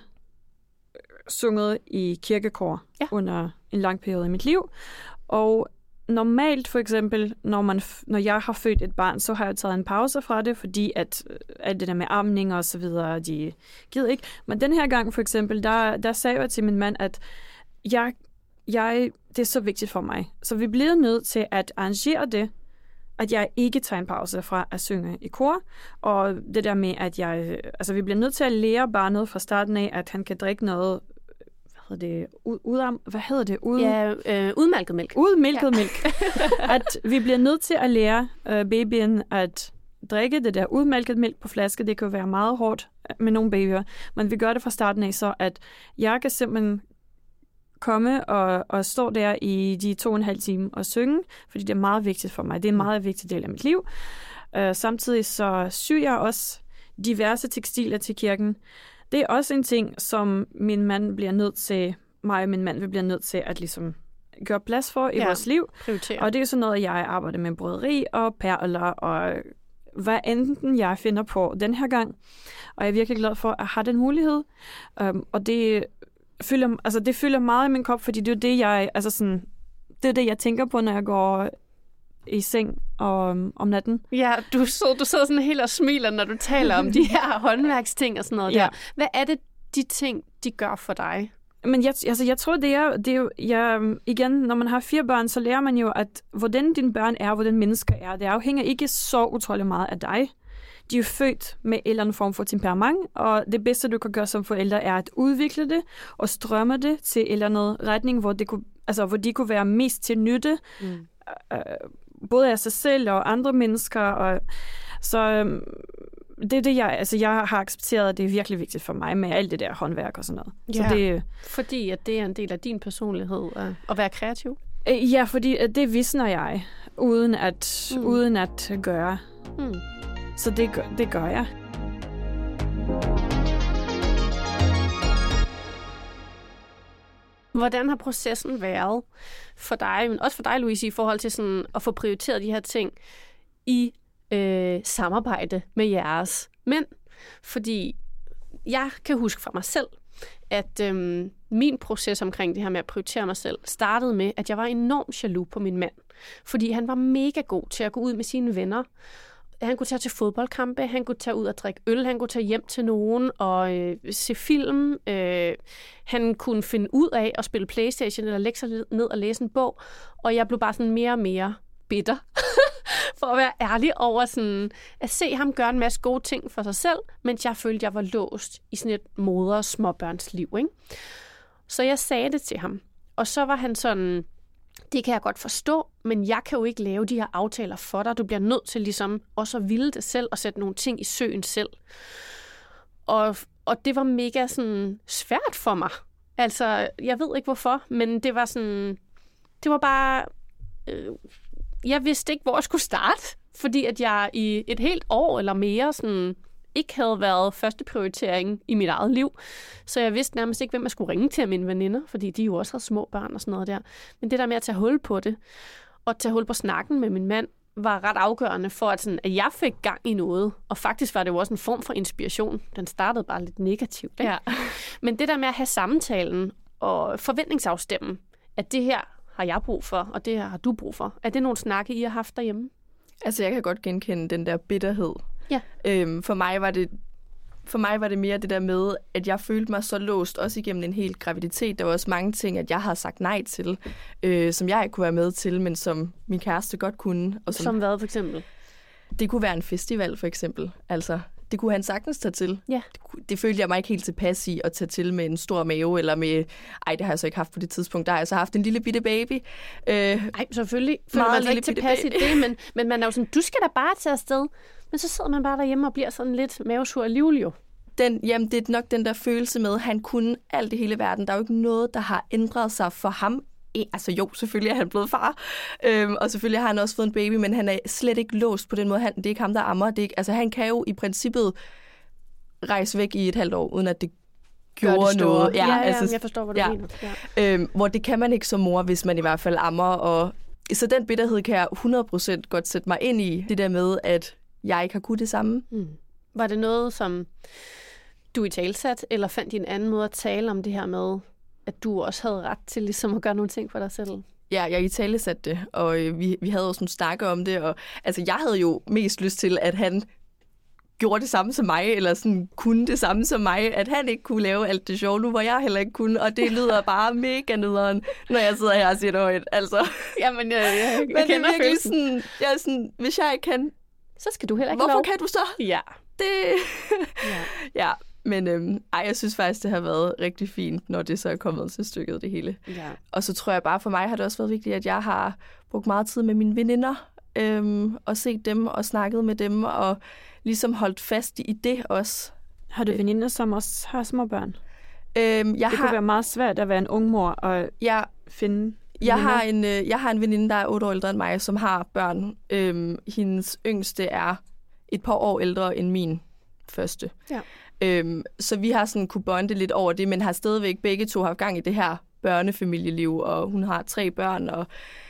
sunget i kirkekor ja. under en lang periode i mit liv. Og normalt for eksempel, når, man, når jeg har født et barn, så har jeg taget en pause fra det, fordi at alt det der med amning og så videre, de gider ikke. Men den her gang for eksempel, der, der sagde jeg til min mand, at jeg Jeg, det er så vigtigt for mig. Så vi bliver nødt til at arrangere det, at jeg ikke tager en pause fra at synge i kor. Og det der med, at jeg... Altså, vi bliver nødt til at lære barnet fra starten af, at han kan drikke noget... Hvad hedder det? Ud, ud, hvad hedder det? Ud, ja, øh, udmælket mælk. Udmælket ja. mælk. At vi bliver nødt til at lære øh, babyen at drikke det der udmælket mælk på flaske. Det kan være meget hårdt med nogle babyer. Men vi gør det fra starten af, så at jeg kan simpelthen komme og, og stå der i de to og en halv time og synge, fordi det er meget vigtigt for mig. Det er en meget vigtig del af mit liv. Uh, samtidig så syr jeg også diverse tekstiler til kirken. Det er også en ting, som min mand bliver nødt til, mig og min mand vi bliver nødt til at ligesom gøre plads for i ja, vores liv. Prioritere. Og det er sådan noget, jeg arbejder med broderi og perler og hvad enten jeg finder på den her gang. Og jeg er virkelig glad for at have den mulighed. Um, og det fylder, altså det fylder meget i min krop, fordi det er det, jeg, altså sådan, det er det, jeg tænker på, når jeg går i seng om, om natten. Ja, du, så, du sidder sådan helt og smiler, når du taler om de her håndværksting og sådan noget ja. der. Hvad er det, de ting, de gør for dig? Men jeg, altså, jeg tror, det er, det er jo, jeg, igen, når man har fire børn, så lærer man jo, at hvordan dine børn er, hvordan mennesker er, det afhænger ikke så utrolig meget af dig. de er født med en eller anden form for temperament, og det bedste, du kan gøre som forældre, er at udvikle det og strømme det til en eller anden retning, hvor, det kunne, altså, hvor de kunne være mest til nytte, mm. øh, både af sig selv og andre mennesker. Og, så øh, det er det, jeg, altså, jeg har accepteret, at det er virkelig vigtigt for mig med alt det der håndværk og sådan noget. Ja, så det, fordi at det er en del af din personlighed at, at være kreativ? Øh, ja, fordi det visner jeg, uden at, mm. uden at gøre. Mm. Så det gør, det gør jeg. Hvordan har processen været for dig, men også for dig, Louise, i forhold til sådan at få prioriteret de her ting i øh, samarbejde med jeres mænd? Fordi jeg kan huske fra mig selv, at øhm, min proces omkring det her med at prioritere mig selv startede med, at jeg var enormt jaloux på min mand. Fordi han var mega god til at gå ud med sine venner. Han kunne tage til fodboldkampe, han kunne tage ud og drikke øl, han kunne tage hjem til nogen og øh, se film. Øh, han kunne finde ud af at spille PlayStation eller lægge sig ned og læse en bog. Og jeg blev bare sådan mere og mere bitter, for at være ærlig over sådan, at se ham gøre en masse gode ting for sig selv, mens jeg følte, at jeg var låst i sådan et moder- og småbørns liv. Ikke? Så jeg sagde det til ham. Og så var han sådan, det kan jeg godt forstå, men jeg kan jo ikke lave de her aftaler for dig. Du bliver nødt til ligesom også at ville det selv og sætte nogle ting i søen selv. Og, og det var mega sådan svært for mig. Altså, jeg ved ikke hvorfor, men det var sådan, det var bare, øh, jeg vidste ikke, hvor jeg skulle starte, fordi at jeg i et helt år eller mere sådan ikke havde været første prioritering i mit eget liv. Så jeg vidste nærmest ikke, hvem jeg skulle ringe til af mine veninder, fordi de jo også havde små børn og sådan noget der. Men det der med at tage hul på det, og tage hul på snakken med min mand, var ret afgørende for, at, sådan, at jeg fik gang i noget. Og faktisk var det jo også en form for inspiration. Den startede bare lidt negativt. Ikke? Ja. Men det der med at have samtalen og forventningsafstemme, at det her har jeg brug for, og det her har du brug for. Er det nogle snakke, I har haft derhjemme? Altså, jeg kan godt genkende den der bitterhed. Ja. Øhm, for mig var det for mig var det mere det der med, at jeg følte mig så låst, også igennem en hel graviditet. Der var også mange ting, at jeg havde sagt nej til, øh, som jeg ikke kunne være med til, men som min kæreste godt kunne. Og som, som hvad for eksempel? Det kunne være en festival, for eksempel. Altså, det kunne han sagtens tage til. Ja. Det, det følte jeg mig ikke helt tilpas i at tage til med en stor mave, eller med... Ej, det har jeg så ikke haft på det tidspunkt. Der har jeg så haft en lille bitte baby. Øh, Ej, selvfølgelig føler man sig ikke tilpas i det, men, men man er jo sådan, du skal da bare tage afsted. Men så sidder man bare derhjemme og bliver sådan lidt mavesur alligevel jo. Den, jamen, det er nok den der følelse med, at han kunne alt i hele verden. Der er jo ikke noget, der har ændret sig for ham. Altså jo, selvfølgelig er han blevet far, øhm, og selvfølgelig har han også fået en baby, men han er slet ikke låst på den måde. Han, det er ikke ham, der ammer. Det er ikke, altså, han kan jo i princippet rejse væk i et halvt år, uden at det gjorde det noget. Ja, ja, altså, jeg forstår, hvad du ja. mener. Ja. Øhm, hvor det kan man ikke som mor, hvis man i hvert fald ammer. Og, så den bitterhed kan jeg hundrede procent godt sætte mig ind i. Det der med, at jeg ikke har kunnet det samme. Mm. Var det noget, som du i talsat, eller fandt din anden måde at tale om det her med, at du også havde ret til ligesom at gøre nogle ting for dig selv? Ja, jeg i talesat det, og øh, vi, vi havde også nogle snakke om det. Og, altså, jeg havde jo mest lyst til, at han gjorde det samme som mig, eller sådan kunne det samme som mig, at han ikke kunne lave alt det sjove nu, hvor jeg heller ikke kunne, og det lyder bare mega nederen, når jeg sidder her og siger det højt. Altså. Jamen, jeg, jeg, jeg, Men jeg det er virkelig sådan, jeg er sådan, hvis jeg ikke kan, så skal du heller ikke hvorfor lov. kan du så? Ja. Det... ja. ja, men øhm, ej, jeg synes faktisk, det har været rigtig fint, når det så er kommet til stykket, det hele. Ja. Og så tror jeg bare, for mig har det også været vigtigt, at jeg har brugt meget tid med mine veninder, øhm, og set dem og snakket med dem, og ligesom holdt fast i det også. Har du veninder, som også har små børn? Øhm, jeg det har... kunne være meget svært at være en ung mor og ja. finde Jeg har, en, øh, jeg har en veninde, der er otte år ældre end mig, som har børn. Øhm, hendes yngste er et par år ældre end min første. Ja. Øhm, så vi har sådan kunne bonde lidt over det, men har stadigvæk begge to haft gang i det her børnefamilieliv, og hun har tre børn, og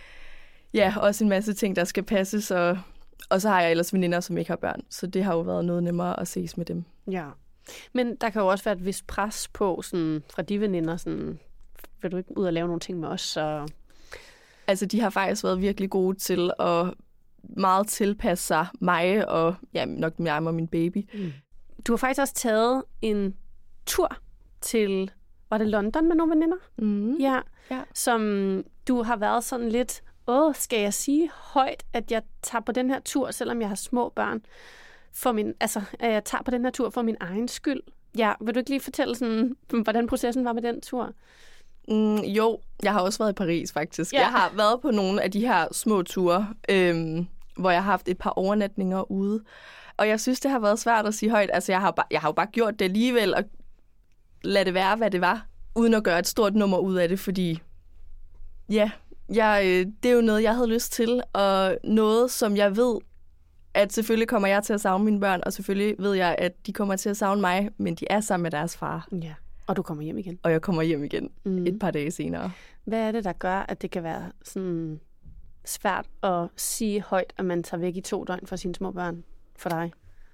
ja, også en masse ting, der skal passes, og, og så har jeg ellers veninder, som ikke har børn, så det har jo været noget nemmere at ses med dem. Ja, men der kan jo også være et vist pres på sådan, fra de veninder, sådan, vil du ikke ud og lave nogle ting med os? Så... Altså, de har faktisk været virkelig gode til at meget tilpasse sig mig, og ja, nok mig og min baby. Mm. Du har faktisk også taget en tur til, var det London med nogle veninder? Mm. Ja. ja, som du har været sådan lidt, åh, skal jeg sige højt, at jeg tager på den her tur, selvom jeg har små børn? for min, altså, at jeg tager på den her tur for min egen skyld. Ja, vil du ikke lige fortælle, sådan, hvordan processen var med den tur? Mm, jo, jeg har også været i Paris, faktisk. Ja. Jeg har været på nogle af de her små ture, øhm, hvor jeg har haft et par overnatninger ude. Og jeg synes, det har været svært at sige højt. Altså, jeg har, bare, jeg har jo bare gjort det alligevel, og lad det være, hvad det var, uden at gøre et stort nummer ud af det, fordi ja, jeg, det er jo noget, jeg havde lyst til, og noget, som jeg ved, at selvfølgelig kommer jeg til at savne mine børn, og selvfølgelig ved jeg, at de kommer til at savne mig, men de er sammen med deres far. Ja, og du kommer hjem igen. Og jeg kommer hjem igen mm. et par dage senere. Hvad er det, der gør, at det kan være sådan svært at sige højt, at man tager væk i to døgn fra sine små børn for dig?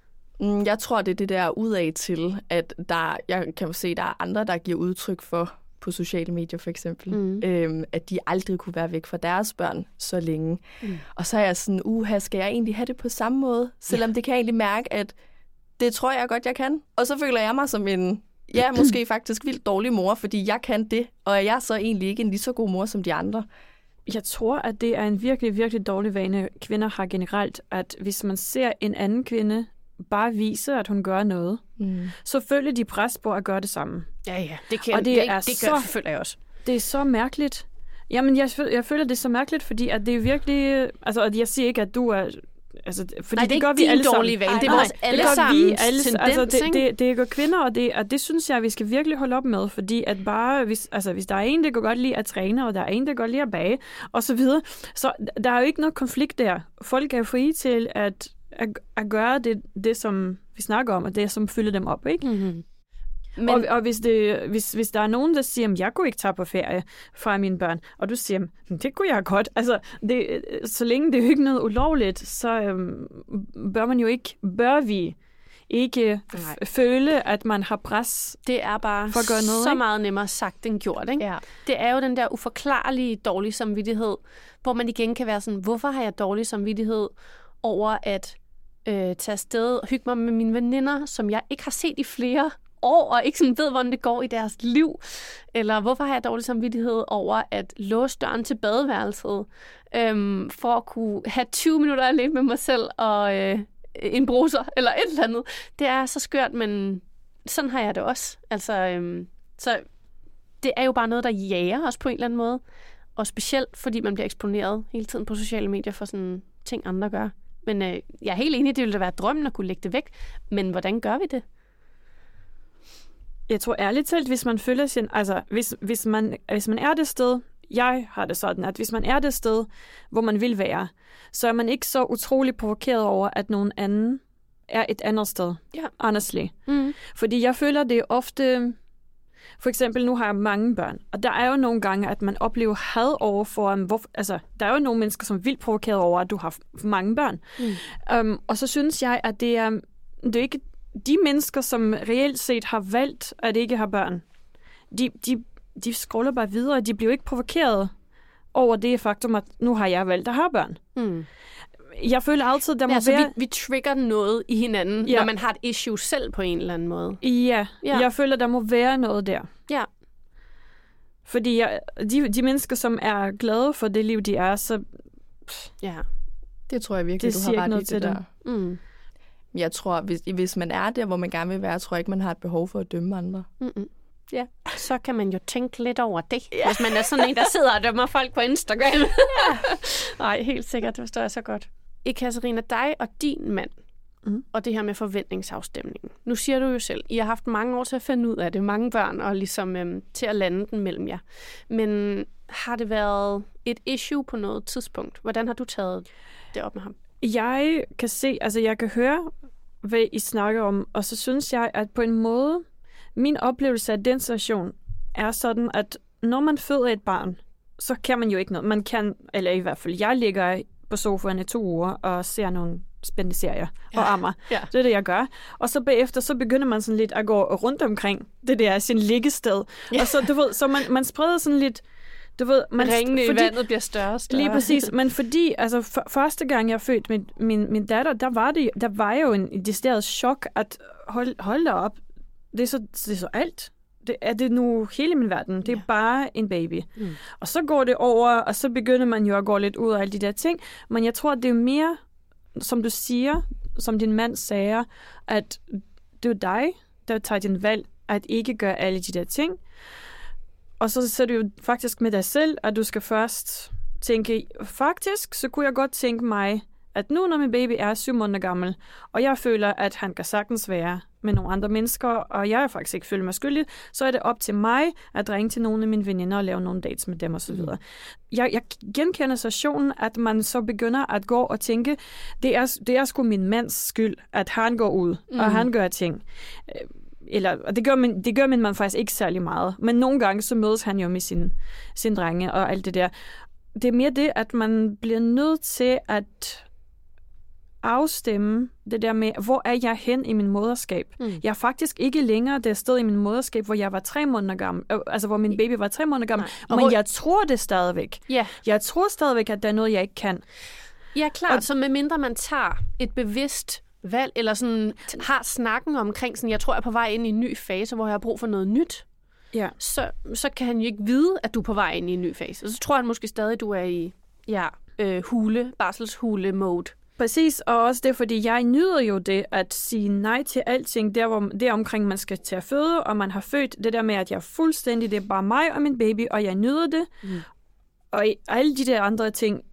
Jeg tror, det er det der udad til, at der, jeg kan jo se, at der er andre, der giver udtryk for på sociale medier for eksempel, mm. øhm, at de aldrig kunne være væk fra deres børn så længe. Mm. Og så er jeg sådan, uha, skal jeg egentlig have det på samme måde? Selvom ja. det kan jeg egentlig mærke, at det tror jeg godt, jeg kan. Og så føler jeg mig som en, ja, måske faktisk vildt dårlig mor, fordi jeg kan det, og er jeg så egentlig ikke en lige så god mor som de andre. Jeg tror, at det er en virkelig, virkelig dårlig vane, kvinder har generelt, at hvis man ser en anden kvinde bare vise, at hun gør noget, mm. så føler de pres på at gøre det samme. Ja, ja. Det kan og det, det, er det så, gør føler jeg også. Det er så mærkeligt. Jamen, jeg, jeg føler, det er så mærkeligt, fordi at det er virkelig... Altså, at jeg siger ikke, at du er... Altså, fordi nej, det, det gør vi alle sammen. Vane. Det er nej, vores alle sammen tendens, altså, det, det, det gør kvinder, og det, og det synes jeg, vi skal virkelig holde op med, fordi at bare, hvis, altså, hvis der er en, der kan godt lide at træne, og der er en, der kan godt lide at bage, og så videre, så der er jo ikke noget konflikt der. Folk er frie til at, at, at gøre det, det, som vi snakker om, og det, som fylder dem op, ikke? Mm-hmm. Men... Og, og hvis, det, hvis, hvis der er nogen, der siger, at jeg kunne ikke tage på ferie fra mine børn, og du siger, det kunne jeg godt. Altså, det, så længe det er jo ikke noget ulovligt, så øhm, bør man jo ikke, bør vi ikke f- føle, at man har pres. Det er bare for at gøre noget, så ikke? meget nemmere sagt end gjort, ikke? Ja. Det er jo den der uforklarlige dårlige samvittighed, hvor man igen kan være sådan, hvorfor har jeg dårlig samvittighed over at øh, tage afsted og hygge mig med mine veninder, som jeg ikke har set i flere år, og ikke sådan ved, hvordan det går i deres liv. Eller hvorfor har jeg dårlig samvittighed over at låse døren til badeværelset, øhm, for at kunne have tyve minutter alene med mig selv og øh, en bruser, eller et eller andet. Det er så skørt, men sådan har jeg det også. Altså, øhm, så det er jo bare noget, der jager os på en eller anden måde. Og specielt, fordi man bliver eksponeret hele tiden på sociale medier for sådan ting, andre gør. Men øh, jeg er helt enig, det ville da være drømmen at kunne lægge det væk. Men hvordan gør vi det? Jeg tror ærligt talt, hvis man føler sin, altså hvis, hvis, man, hvis man er det sted, jeg har det sådan, at hvis man er det sted, hvor man vil være, så er man ikke så utrolig provokeret over, at nogen anden er et andet sted. Ja. Honestly. Mm. Fordi jeg føler, det er ofte... For eksempel, nu har jeg mange børn, og der er jo nogle gange, at man oplever had over for... Hvor, altså, der er jo nogle mennesker, som er vildt provokeret over, at du har mange børn. Mm. Um, og så synes jeg, at det er, det er ikke... De mennesker, som reelt set har valgt at ikke have børn, de, de, de scroller bare videre. De bliver ikke provokeret over det faktum, at nu har jeg valgt at have børn. Mm. Jeg føler altid, der må ja, være... Så vi, vi trigger noget i hinanden, ja. når man har et issue selv på en eller anden måde. Ja, ja. Jeg føler, der må være noget der. Ja. Fordi jeg, de, de mennesker, som er glade for det liv, de er, så... Ja. Det tror jeg virkelig, det du har ret i det til der. Mm. Jeg tror, hvis, hvis man er der, hvor man gerne vil være, tror jeg ikke, man har et behov for at dømme andre. Mm-mm. Ja. Så kan man jo tænke lidt over det, ja. Hvis man er sådan en, der sidder og dømmer folk på Instagram. Ja. Nej, helt sikkert. Det forstår jeg så godt. Ekaterina, dig og din mand, mm. og det her med forventningsafstemningen. Nu siger du jo selv, I har haft mange år til at finde ud af det, mange børn, og ligesom øhm, til at lande den mellem jer. Men har det været et issue på noget tidspunkt? Hvordan har du taget det op med ham? Jeg kan se, altså jeg kan høre, hvad I snakker om, og så synes jeg, at på en måde, min oplevelse af den situation er sådan, at når man føder et barn, så kan man jo ikke noget. Man kan, eller i hvert fald, jeg ligger på sofaen i to uger og ser nogle spændende serier ja. og ammer. Ja. Det er det, jeg gør. Og så bagefter, så begynder man sådan lidt at gå rundt omkring det der sin liggested. Ja. Og så, du ved, så man, man spreder sådan lidt, du ved, man, ringene fordi, i vandet bliver større og større. Lige præcis. Men fordi, altså for, første gang jeg fødte min, min, min datter, der var, det, der var jo en decideret chok at hold, hold da op. Det er så, det er så alt. Det er det nu hele min verden. Det er ja. bare en baby. Mm. Og så går det over, og så begynder man jo at gå lidt ud af alle de der ting. Men jeg tror, det er mere, som du siger, som din mand sagde, at det er dig, der tager din valg at ikke gøre alle de der ting. Og så ser du jo faktisk med dig selv, at du skal først tænke, faktisk, så kunne jeg godt tænke mig, at nu, når min baby er syv måneder gammel, og jeg føler, at han kan sagtens være med nogle andre mennesker, og jeg faktisk ikke føler mig skyldig, så er det op til mig at ringe til nogle af mine veninder og lave nogle dates med dem osv. Mm. Jeg, jeg genkender situationen, at man så begynder at gå og tænke, det er, det er sgu min mands skyld, at han går ud, mm. og han gør ting. Eller, og det gør, min, det gør min mand faktisk ikke særlig meget, men nogle gange så mødes han jo med sin, sin drenge og alt det der. Det er mere det, at man bliver nødt til at afstemme det der med, hvor er jeg hen i min moderskab? Mm. Jeg er faktisk ikke længere det sted i min moderskab, hvor jeg var tre måneder gammel, øh, altså hvor min baby var tre måneder gammel, men hvor... jeg tror det stadigvæk. Yeah. Jeg tror stadigvæk, at der er noget, jeg ikke kan. Ja, klart. Og... så medmindre man tager et bevidst valg, eller sådan har snakken omkring, sådan, jeg tror, jeg er på vej ind i en ny fase, hvor jeg har brug for noget nyt, ja. så, så kan han jo ikke vide, at du er på vej ind i en ny fase. Og så tror han måske stadig, du er i ja, øh, hule, barselshule-mode. Præcis, og også det, fordi jeg nyder jo det, at sige nej til alting, der, hvor, der omkring man skal til at føde, og man har født det der med, at jeg er fuldstændig, det er bare mig og min baby, og jeg nyder det. Mm. Og alle de der andre ting,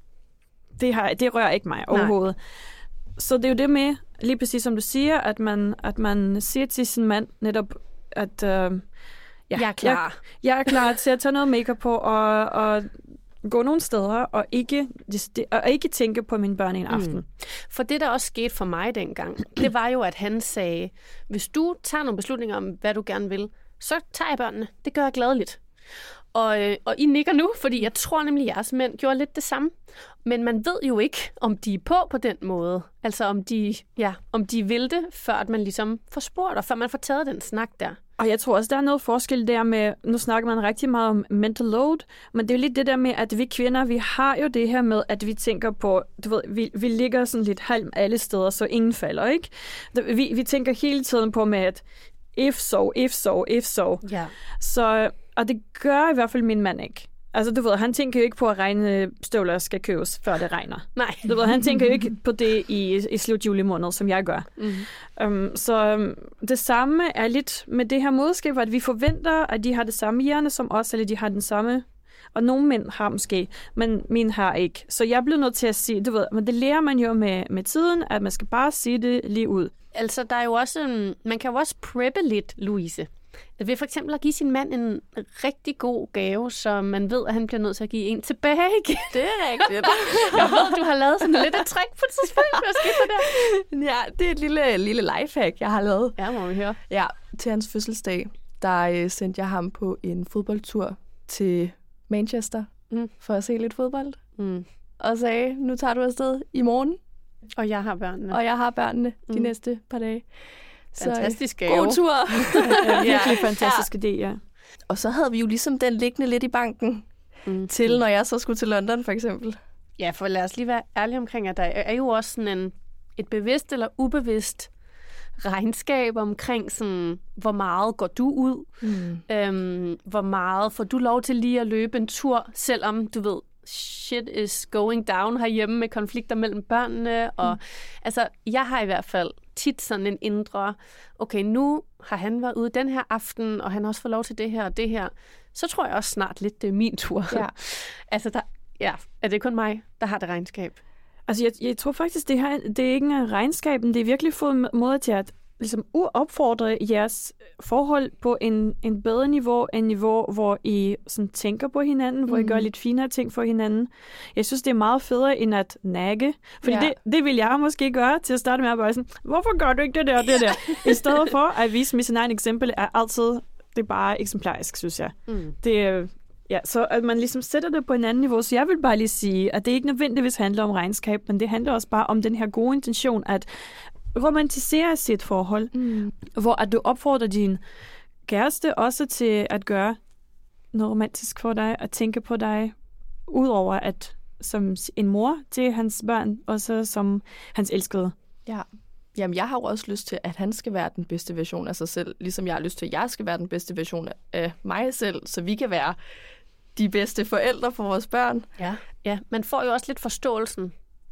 det, har, det rører ikke mig overhovedet. Nej. Så det er jo det med, lige præcis som du siger, at man, at man siger til sin mand netop, at øh, ja, jeg er klar. Jeg, jeg er klar til at tage noget makeup på og, og gå nogle steder og ikke, og ikke tænke på mine børn en aften. Mm. For det, der også skete for mig dengang, det var jo, at han sagde, hvis du tager nogle beslutninger om, hvad du gerne vil, så tager jeg børnene. Det gør jeg gladeligt. Og, øh, og I nikker nu, fordi jeg tror nemlig, at jeres mænd gjorde lidt det samme. Men man ved jo ikke, om de er på på den måde. Altså om de, ja, om de vil det, før at man ligesom får spurgt, og før man får taget den snak der. Og jeg tror også, der er noget forskel der med, nu snakker man rigtig meget om mental load, men det er jo lidt det der med, at vi kvinder, vi har jo det her med, at vi tænker på, du ved, vi, vi ligger sådan lidt halm alle steder, så ingen falder, ikke? Vi, vi tænker hele tiden på med, at if so, if so, if so. Ja. Så, og det gør i hvert fald min mand ikke. Altså, du ved, han tænker jo ikke på, at regnstøvler skal købes, før det regner. Nej. Du ved, han tænker jo ikke på det i, i slut juli måned, som jeg gør. Mm-hmm. Um, så um, det samme er lidt med det her moderskab, at vi forventer, at de har det samme hjerne som os, eller de har den samme. Og nogle mænd har måske, men min har ikke. Så jeg bliver nødt til at sige, du ved, men det lærer man jo med, med tiden, at man skal bare sige det lige ud. Altså, der er jo også, um, man kan jo også preppe lidt, Louise. Ved for eksempel at give sin mand en rigtig god gave, så man ved, at han bliver nødt til at give en tilbage igen. Det er rigtigt. Jeg ved, du har lavet sådan lidt et trick på et tidspunkt. Hvad skete der der? Ja, det er et lille, lille lifehack, jeg har lavet. Ja, må vi høre. Ja, til hans fødselsdag, der øh, sendte jeg ham på en fodboldtur til Manchester mm. for at se lidt fodbold. Mm. Og sagde, nu tager du afsted i morgen. Og jeg har børnene. Og jeg har børnene de mm. næste par dage. Fantastisk gave. God tur. Ja, virkelig fantastisk idé, ja. Og så havde vi jo ligesom den liggende lidt i banken mm. til, når jeg så skulle til London, for eksempel. Ja, for lad os lige være ærlige omkring, at der er jo også sådan en, et bevidst eller ubevidst regnskab omkring, sådan, hvor meget går du ud? Mm. Øhm, hvor meget får du lov til lige at løbe en tur, selvom du ved, shit is going down herhjemme med konflikter mellem børnene. Og, mm. altså, jeg har i hvert fald tit sådan en indre, okay, nu har han været ude den her aften, og han har også fået lov til det her og det her. Så tror jeg også snart lidt, det er min tur. Ja. altså, der, ja, er det kun mig, der har det regnskab? Altså, jeg, jeg tror faktisk, det, her, det er ikke en regnskab, men det er virkelig fået måde til at ligesom opfordre jeres forhold på en, en bedre niveau, en niveau, hvor I sådan tænker på hinanden, hvor mm. I gør lidt finere ting for hinanden. Jeg synes, det er meget federe, end at nagge. Fordi ja. det, det vil jeg måske gøre til at starte med at bare sådan, hvorfor gør du ikke det der og det der? I stedet for at vise med sin egen eksempel, er altid, det er bare eksemplarisk, synes jeg. Mm. Det Ja, så at man ligesom sætter det på en anden niveau. Så jeg vil bare lige sige, at det ikke nødvendigvis handler om regnskab, men det handler også bare om den her gode intention, at romantisere sit forhold, mm. hvor at du opfordrer din kæreste også til at gøre noget romantisk for dig, at tænke på dig, udover at som en mor til hans børn, også som hans elskede. Ja. Jamen, jeg har jo også lyst til, at han skal være den bedste version af sig selv, ligesom jeg har lyst til, at jeg skal være den bedste version af mig selv, så vi kan være de bedste forældre for vores børn. Ja, ja. Man får jo også lidt forståelsen,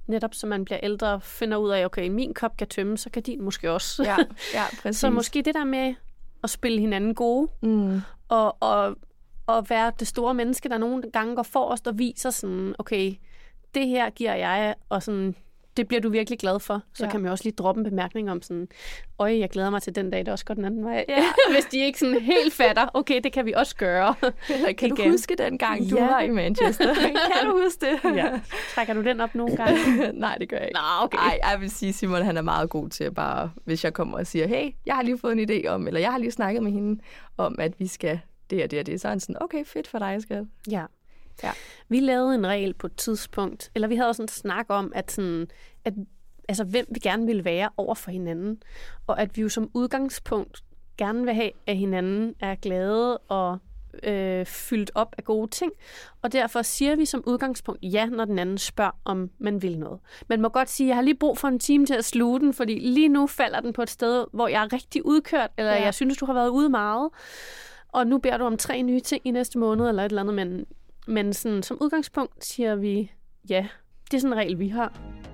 netop så man bliver ældre og finder ud af, okay, min kop kan tømme, så kan din måske også. Ja, ja, præcis. Så måske det der med at spille hinanden gode, mm. og, og, og være det store menneske, der nogle gange går forrest og viser sådan, okay, det her giver jeg, og sådan, det bliver du virkelig glad for. Så ja. Kan man jo også lige droppe en bemærkning om sådan, øj, jeg glæder mig til den dag, det også går den anden vej. Ja. Hvis de ikke sådan helt fatter, okay, det kan vi også gøre. Eller kan igen. Du huske den gang, du ja. var i Manchester? Kan du huske det? Ja. Trækker du den op nogle gange? Nej, det gør jeg ikke. Nå, okay. Ej, jeg vil sige, Simon, han er meget god til at bare, hvis jeg kommer og siger, hey, jeg har lige fået en idé om, eller jeg har lige snakket med hende om, at vi skal det og det og det. Så er han sådan, okay, fedt for dig, skat. Ja. Ja. Vi lavede en regel på et tidspunkt, eller vi havde sådan en snak om, at, sådan, at altså, hvem vi gerne ville være over for hinanden, og at vi jo som udgangspunkt gerne vil have, at hinanden er glade og øh, fyldt op af gode ting, og derfor siger vi som udgangspunkt ja, når den anden spørger, om man vil noget. Man må godt sige, at jeg har lige brug for en time til at sluge den, fordi lige nu falder den på et sted, hvor jeg er rigtig udkørt, eller ja. Jeg synes, du har været ude meget, og nu beder du om tre nye ting i næste måned, eller et eller andet, men Men sådan, som udgangspunkt siger vi, ja, det er sådan en regel, vi har.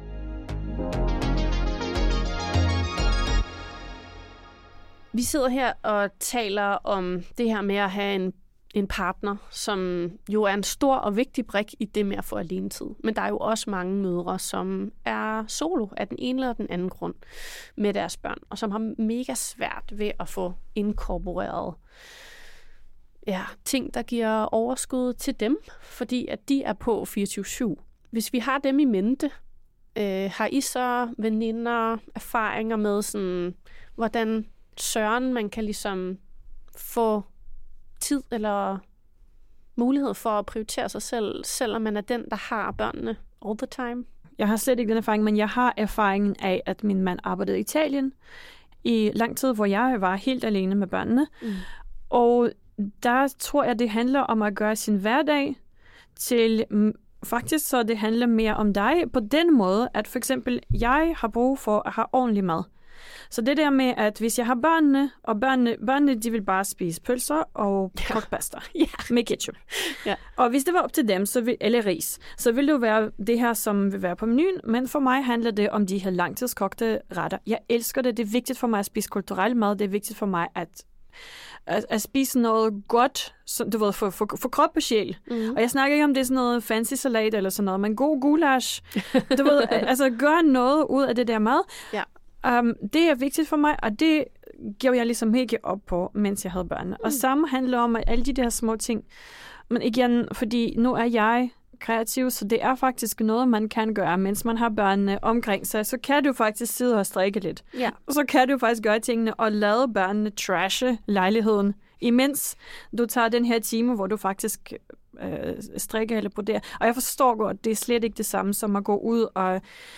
Vi sidder her og taler om det her med at have en, en partner, som jo er en stor og vigtig brik i det med at få alenetid. Men der er jo også mange mødre, som er solo af den ene eller den anden grund med deres børn, og som har mega svært ved at få inkorporeret Ja, ting, der giver overskud til dem, fordi at de er på fireogtyve syv. Hvis vi har dem i mente, øh, har I så veninder, erfaringer med, sådan, hvordan søren man kan ligesom få tid eller mulighed for at prioritere sig selv, selvom man er den, der har børnene all the time? Jeg har slet ikke den erfaring, men jeg har erfaringen af, at min mand arbejdede i Italien i lang tid, hvor jeg var helt alene med børnene. Mm. Og der tror jeg, det handler om at gøre sin hverdag til, faktisk så det handler mere om dig på den måde, at for eksempel, jeg har brug for at have ordentlig mad. Så det der med, at hvis jeg har børnene, og børnene, børnene de vil bare spise pølser og kogt pasta ja. med ketchup. Ja. Og hvis det var op til dem, så vil, eller ris, så vil det jo være det her, som vil være på menuen. Men for mig handler det om de her langtidskogte retter. Jeg elsker det. Det er vigtigt for mig at spise kulturel mad. Det er vigtigt for mig at At, at spise noget godt, så, du ved, for, for, for krop og sjæl. Mm. Og jeg snakker ikke om det er sådan noget fancy salat eller sådan noget, men god goulash. Du ved, altså gør noget ud af det der mad. Ja. Um, det er vigtigt for mig, og det gav jeg ligesom ikke op på, mens jeg havde børnene. Mm. Og samme handler om at alle de der små ting. Men igen, fordi nu er jeg kreativ, så det er faktisk noget, man kan gøre, mens man har børnene omkring sig. Så kan du faktisk sidde og strikke lidt. Ja. Og så kan du faktisk gøre tingene og lade børnene trashe lejligheden, imens du tager den her time, hvor du faktisk øh, strikker eller broderer. Og jeg forstår godt, det er slet ikke det samme som at gå ud og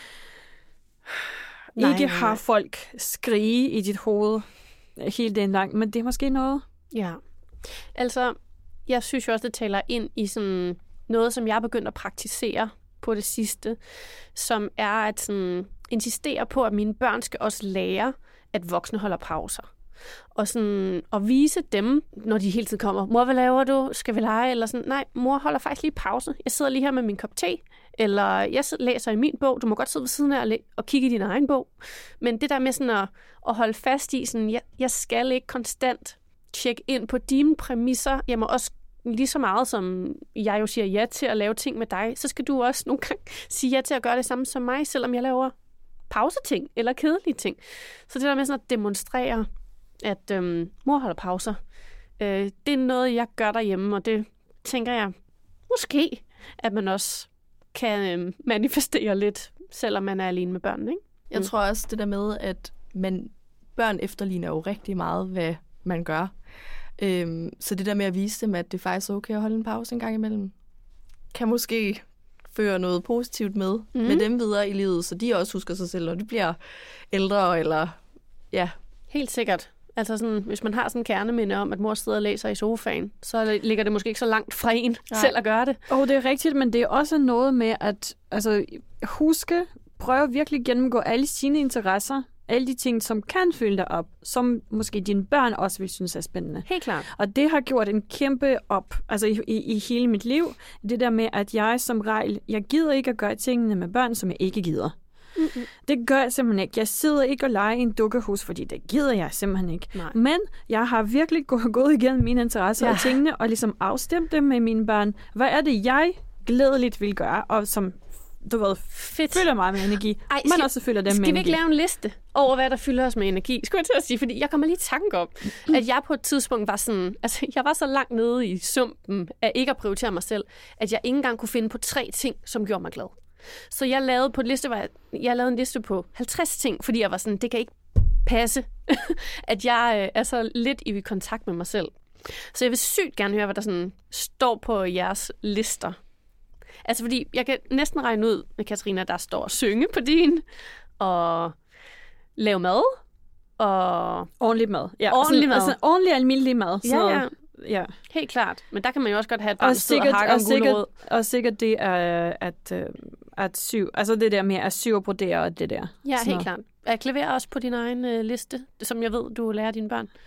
nej, ikke har folk skrige i dit hoved hele dagen lang, men det er måske noget. Ja. Altså, jeg synes jo også, det taler ind i sådan noget, som jeg er begyndt at praktisere på det sidste, som er at sådan, insistere på, at mine børn skal også lære, at voksne holder pauser. Og sådan at vise dem, når de hele tiden kommer, mor, hvad laver du? Skal vi lege? Eller sådan, nej, mor holder faktisk lige pause. Jeg sidder lige her med min kop te, eller jeg læser i min bog. Du må godt sidde ved siden af og, læ- og kigge i din egen bog. Men det der med sådan at, at holde fast i, sådan, jeg, jeg skal ikke konstant tjekke ind på dine præmisser. Jeg må også lige så meget, som jeg jo siger ja til at lave ting med dig, så skal du også nogle gange sige ja til at gøre det samme som mig, selvom jeg laver pauseting eller kedelige ting. Så det der med sådan at demonstrere, at øhm, mor holder pauser, øh, det er noget, jeg gør derhjemme, og det tænker jeg måske, at man også kan øh, manifestere lidt, selvom man er alene med børnene, ikke? Jeg mm. tror også det der med, at man, børn efterligner jo rigtig meget, hvad man gør. Øhm, så det der med at vise dem, at det faktisk er okay at holde en pause en gang imellem, kan måske føre noget positivt med, mm. med dem videre i livet, så de også husker sig selv, når de bliver ældre, eller ja. Helt sikkert. Altså sådan, hvis man har sådan en kerneminde om, at mor sidder og læser i sofaen, så ligger det måske ikke så langt fra en Nej. selv at gøre det. Åh, oh, det er rigtigt, men det er også noget med at altså, huske, prøve virkelig at gennemgå alle sine interesser alle de ting, som kan fylde dig op, som måske dine børn også vil synes er spændende. Helt klart. Og det har gjort en kæmpe op, altså i, i, i hele mit liv. Det der med, at jeg som regel, jeg gider ikke at gøre tingene med børn, som jeg ikke gider. Mm-mm. Det gør jeg simpelthen ikke. Jeg sidder ikke og leger i en dukkehus, fordi det gider jeg simpelthen ikke. Nej. Men jeg har virkelig gået, gået igennem mine interesser ja. og tingene, og ligesom afstemt dem med mine børn. Hvad er det, jeg glædeligt vil gøre, og som du ved, Fedt. fylder mig med energi, Ej, men skal, også fylder dem med energi. Skal vi ikke lave en liste over, hvad der fylder os med energi? Skulle jeg til at sige, fordi jeg kommer lige i tanke om, at jeg på et tidspunkt var sådan, altså jeg var så langt nede i sumpen af ikke at prioritere mig selv, at jeg ikke engang kunne finde på tre ting, som gjorde mig glad. Så jeg lavede på et liste, jeg, jeg lavede en liste på halvtreds ting, fordi jeg var sådan, det kan ikke passe, at jeg øh, er så lidt i kontakt med mig selv. Så jeg vil sygt gerne høre, hvad der sådan står på jeres lister. Altså fordi, jeg kan næsten regne ud med Katarina, der står og synge på din, og lave mad, og... Ordentlig mad. Ja, ordentlig mad. Altså ordentlig almindelig mad. Så, ja, ja. ja. Helt klart. Men der kan man jo også godt have et barn, der sidder og hakker om gulerod. Og sikkert det er at, at syv, altså det der med at syv og brodere og det der. Ja, helt klart. Er klaver også på din egen uh, liste, som jeg ved, du lærer dine børn?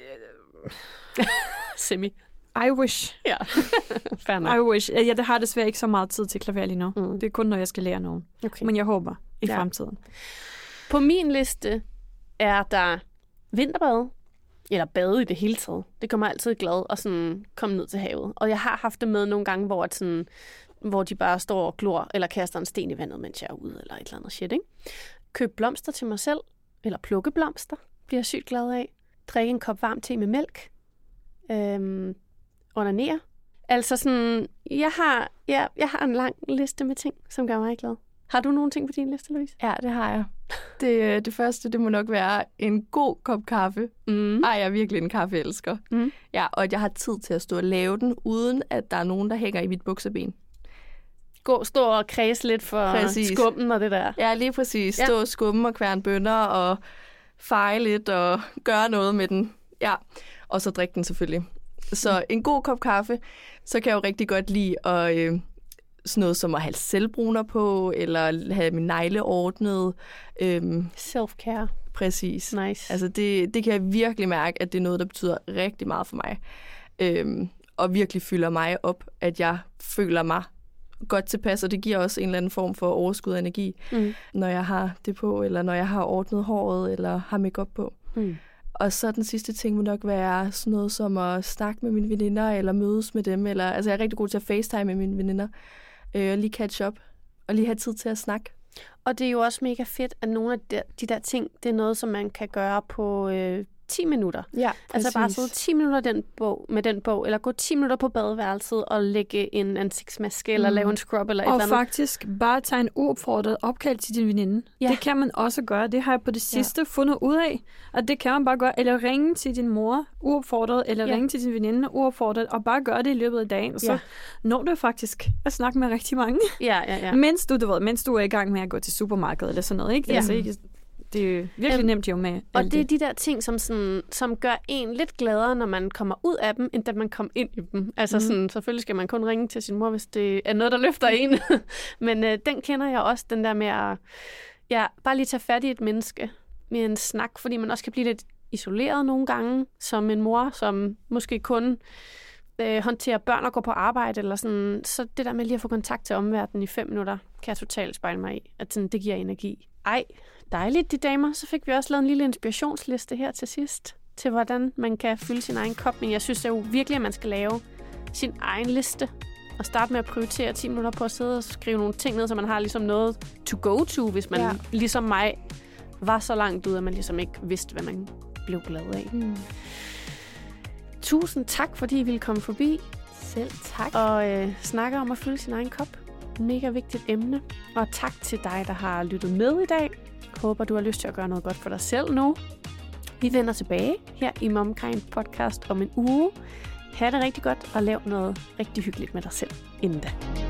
Semi. I wish. Ja, fair nok. I wish. Ja, det har desværre ikke så meget tid til klaver lige nu. Mm. Det er kun, når jeg skal lære nogen. Okay. Men jeg håber i ja. fremtiden. På min liste er der vinterbade, eller bade i det hele taget. Det kommer altid glad og sådan komme ned til havet. Og jeg har haft det med nogle gange, hvor, sådan, hvor de bare står og glor, eller kaster en sten i vandet, mens jeg er ude, eller et eller andet shit, ikke? Køb blomster til mig selv, eller plukke blomster, bliver jeg sygt glad af. Drikke en kop varm te med mælk. Øhm, onanere. Altså sådan, jeg har, ja, jeg har en lang liste med ting, som gør mig glad. Har du nogle ting på din liste, Louise? Ja, det har jeg. Det, det første, det må nok være en god kop kaffe. Mm. Ej, jeg er virkelig en kaffeelsker. Mm. Ja, og at jeg har tid til at stå og lave den, uden at der er nogen, der hænger i mit bukseben. Gå, stå og kredse lidt for præcis. Skummen og det der. Ja, lige præcis. Stå ja. og skumme og kværne bønner og feje lidt og gøre noget med den. Ja, og så drikke den selvfølgelig. Så en god kop kaffe, så kan jeg jo rigtig godt lide at, øh, sådan noget som at have selvbruner på, eller have min negle ordnet. Øhm, Self-care. Præcis. Nice. Altså det, det kan jeg virkelig mærke, at det er noget, der betyder rigtig meget for mig. Øhm, og virkelig fylder mig op, at jeg føler mig godt tilpas, og det giver også en eller anden form for overskud af energi, mm. når jeg har det på, eller når jeg har ordnet håret, eller har makeup på. Mm. Og så den sidste ting må nok være sådan noget som at snakke med mine veninder, eller mødes med dem. Eller, altså jeg er rigtig god til at FaceTime med mine veninder. Øh, og lige catch up. Og lige have tid til at snakke. Og det er jo også mega fedt, at nogle af de, de der ting, det er noget, som man kan gøre på øh, ti minutter. Ja, altså bare sidde ti minutter den bog, med den bog, eller gå ti minutter på badeværelset og lægge en ansigtsmaske, mm. eller lave en scrub, eller et og eller andet. Og faktisk bare tage en uopfordret opkald til din veninde. Ja. Det kan man også gøre. Det har jeg på det sidste ja. fundet ud af, at det kan man bare gøre. Eller ringe til din mor uopfordret, eller ja. ringe til din veninde uopfordret, og bare gøre det i løbet af dagen. Så ja. når du faktisk at snakke med rigtig mange. Ja, ja, ja. mens, du, du ved, mens du er i gang med at gå til supermarkedet, eller sådan noget. Ikke? Ja. Altså, ikke det er virkelig nemt jo med. Og det er de der ting, som, sådan, som gør en lidt gladere, når man kommer ud af dem, end da man kommer ind i dem. Altså mm. sådan, selvfølgelig skal man kun ringe til sin mor, hvis det er noget, der løfter en. Men øh, den kender jeg også, den der med at ja, bare lige tage fat i et menneske med en snak, fordi man også kan blive lidt isoleret nogle gange, som en mor, som måske kun øh, håndterer børn og går på arbejde, eller sådan. Så det der med lige at få kontakt til omverdenen i fem minutter, kan jeg totalt spejle mig i, at sådan, det giver energi. Ej, dejligt, de damer. Så fik vi også lavet en lille inspirationsliste her til sidst, til hvordan man kan fylde sin egen kop. Men jeg synes det er jo virkelig, at man skal lave sin egen liste, og starte med at prioritere ti minutter på at sidde og skrive nogle ting ned, så man har ligesom noget to go to, hvis man ja. ligesom mig var så langt ude, at man ligesom ikke vidste, hvad man blev glad af. Mm. Tusind tak, fordi I ville komme forbi. Selv tak. Og øh, snakke om at fylde sin egen kop. Mega vigtigt emne. Og tak til dig, der har lyttet med i dag. Jeg håber, du har lyst til at gøre noget godt for dig selv nu. Vi vender tilbage her i MomKind podcast om en uge. Ha' det rigtig godt, og lav noget rigtig hyggeligt med dig selv inden da.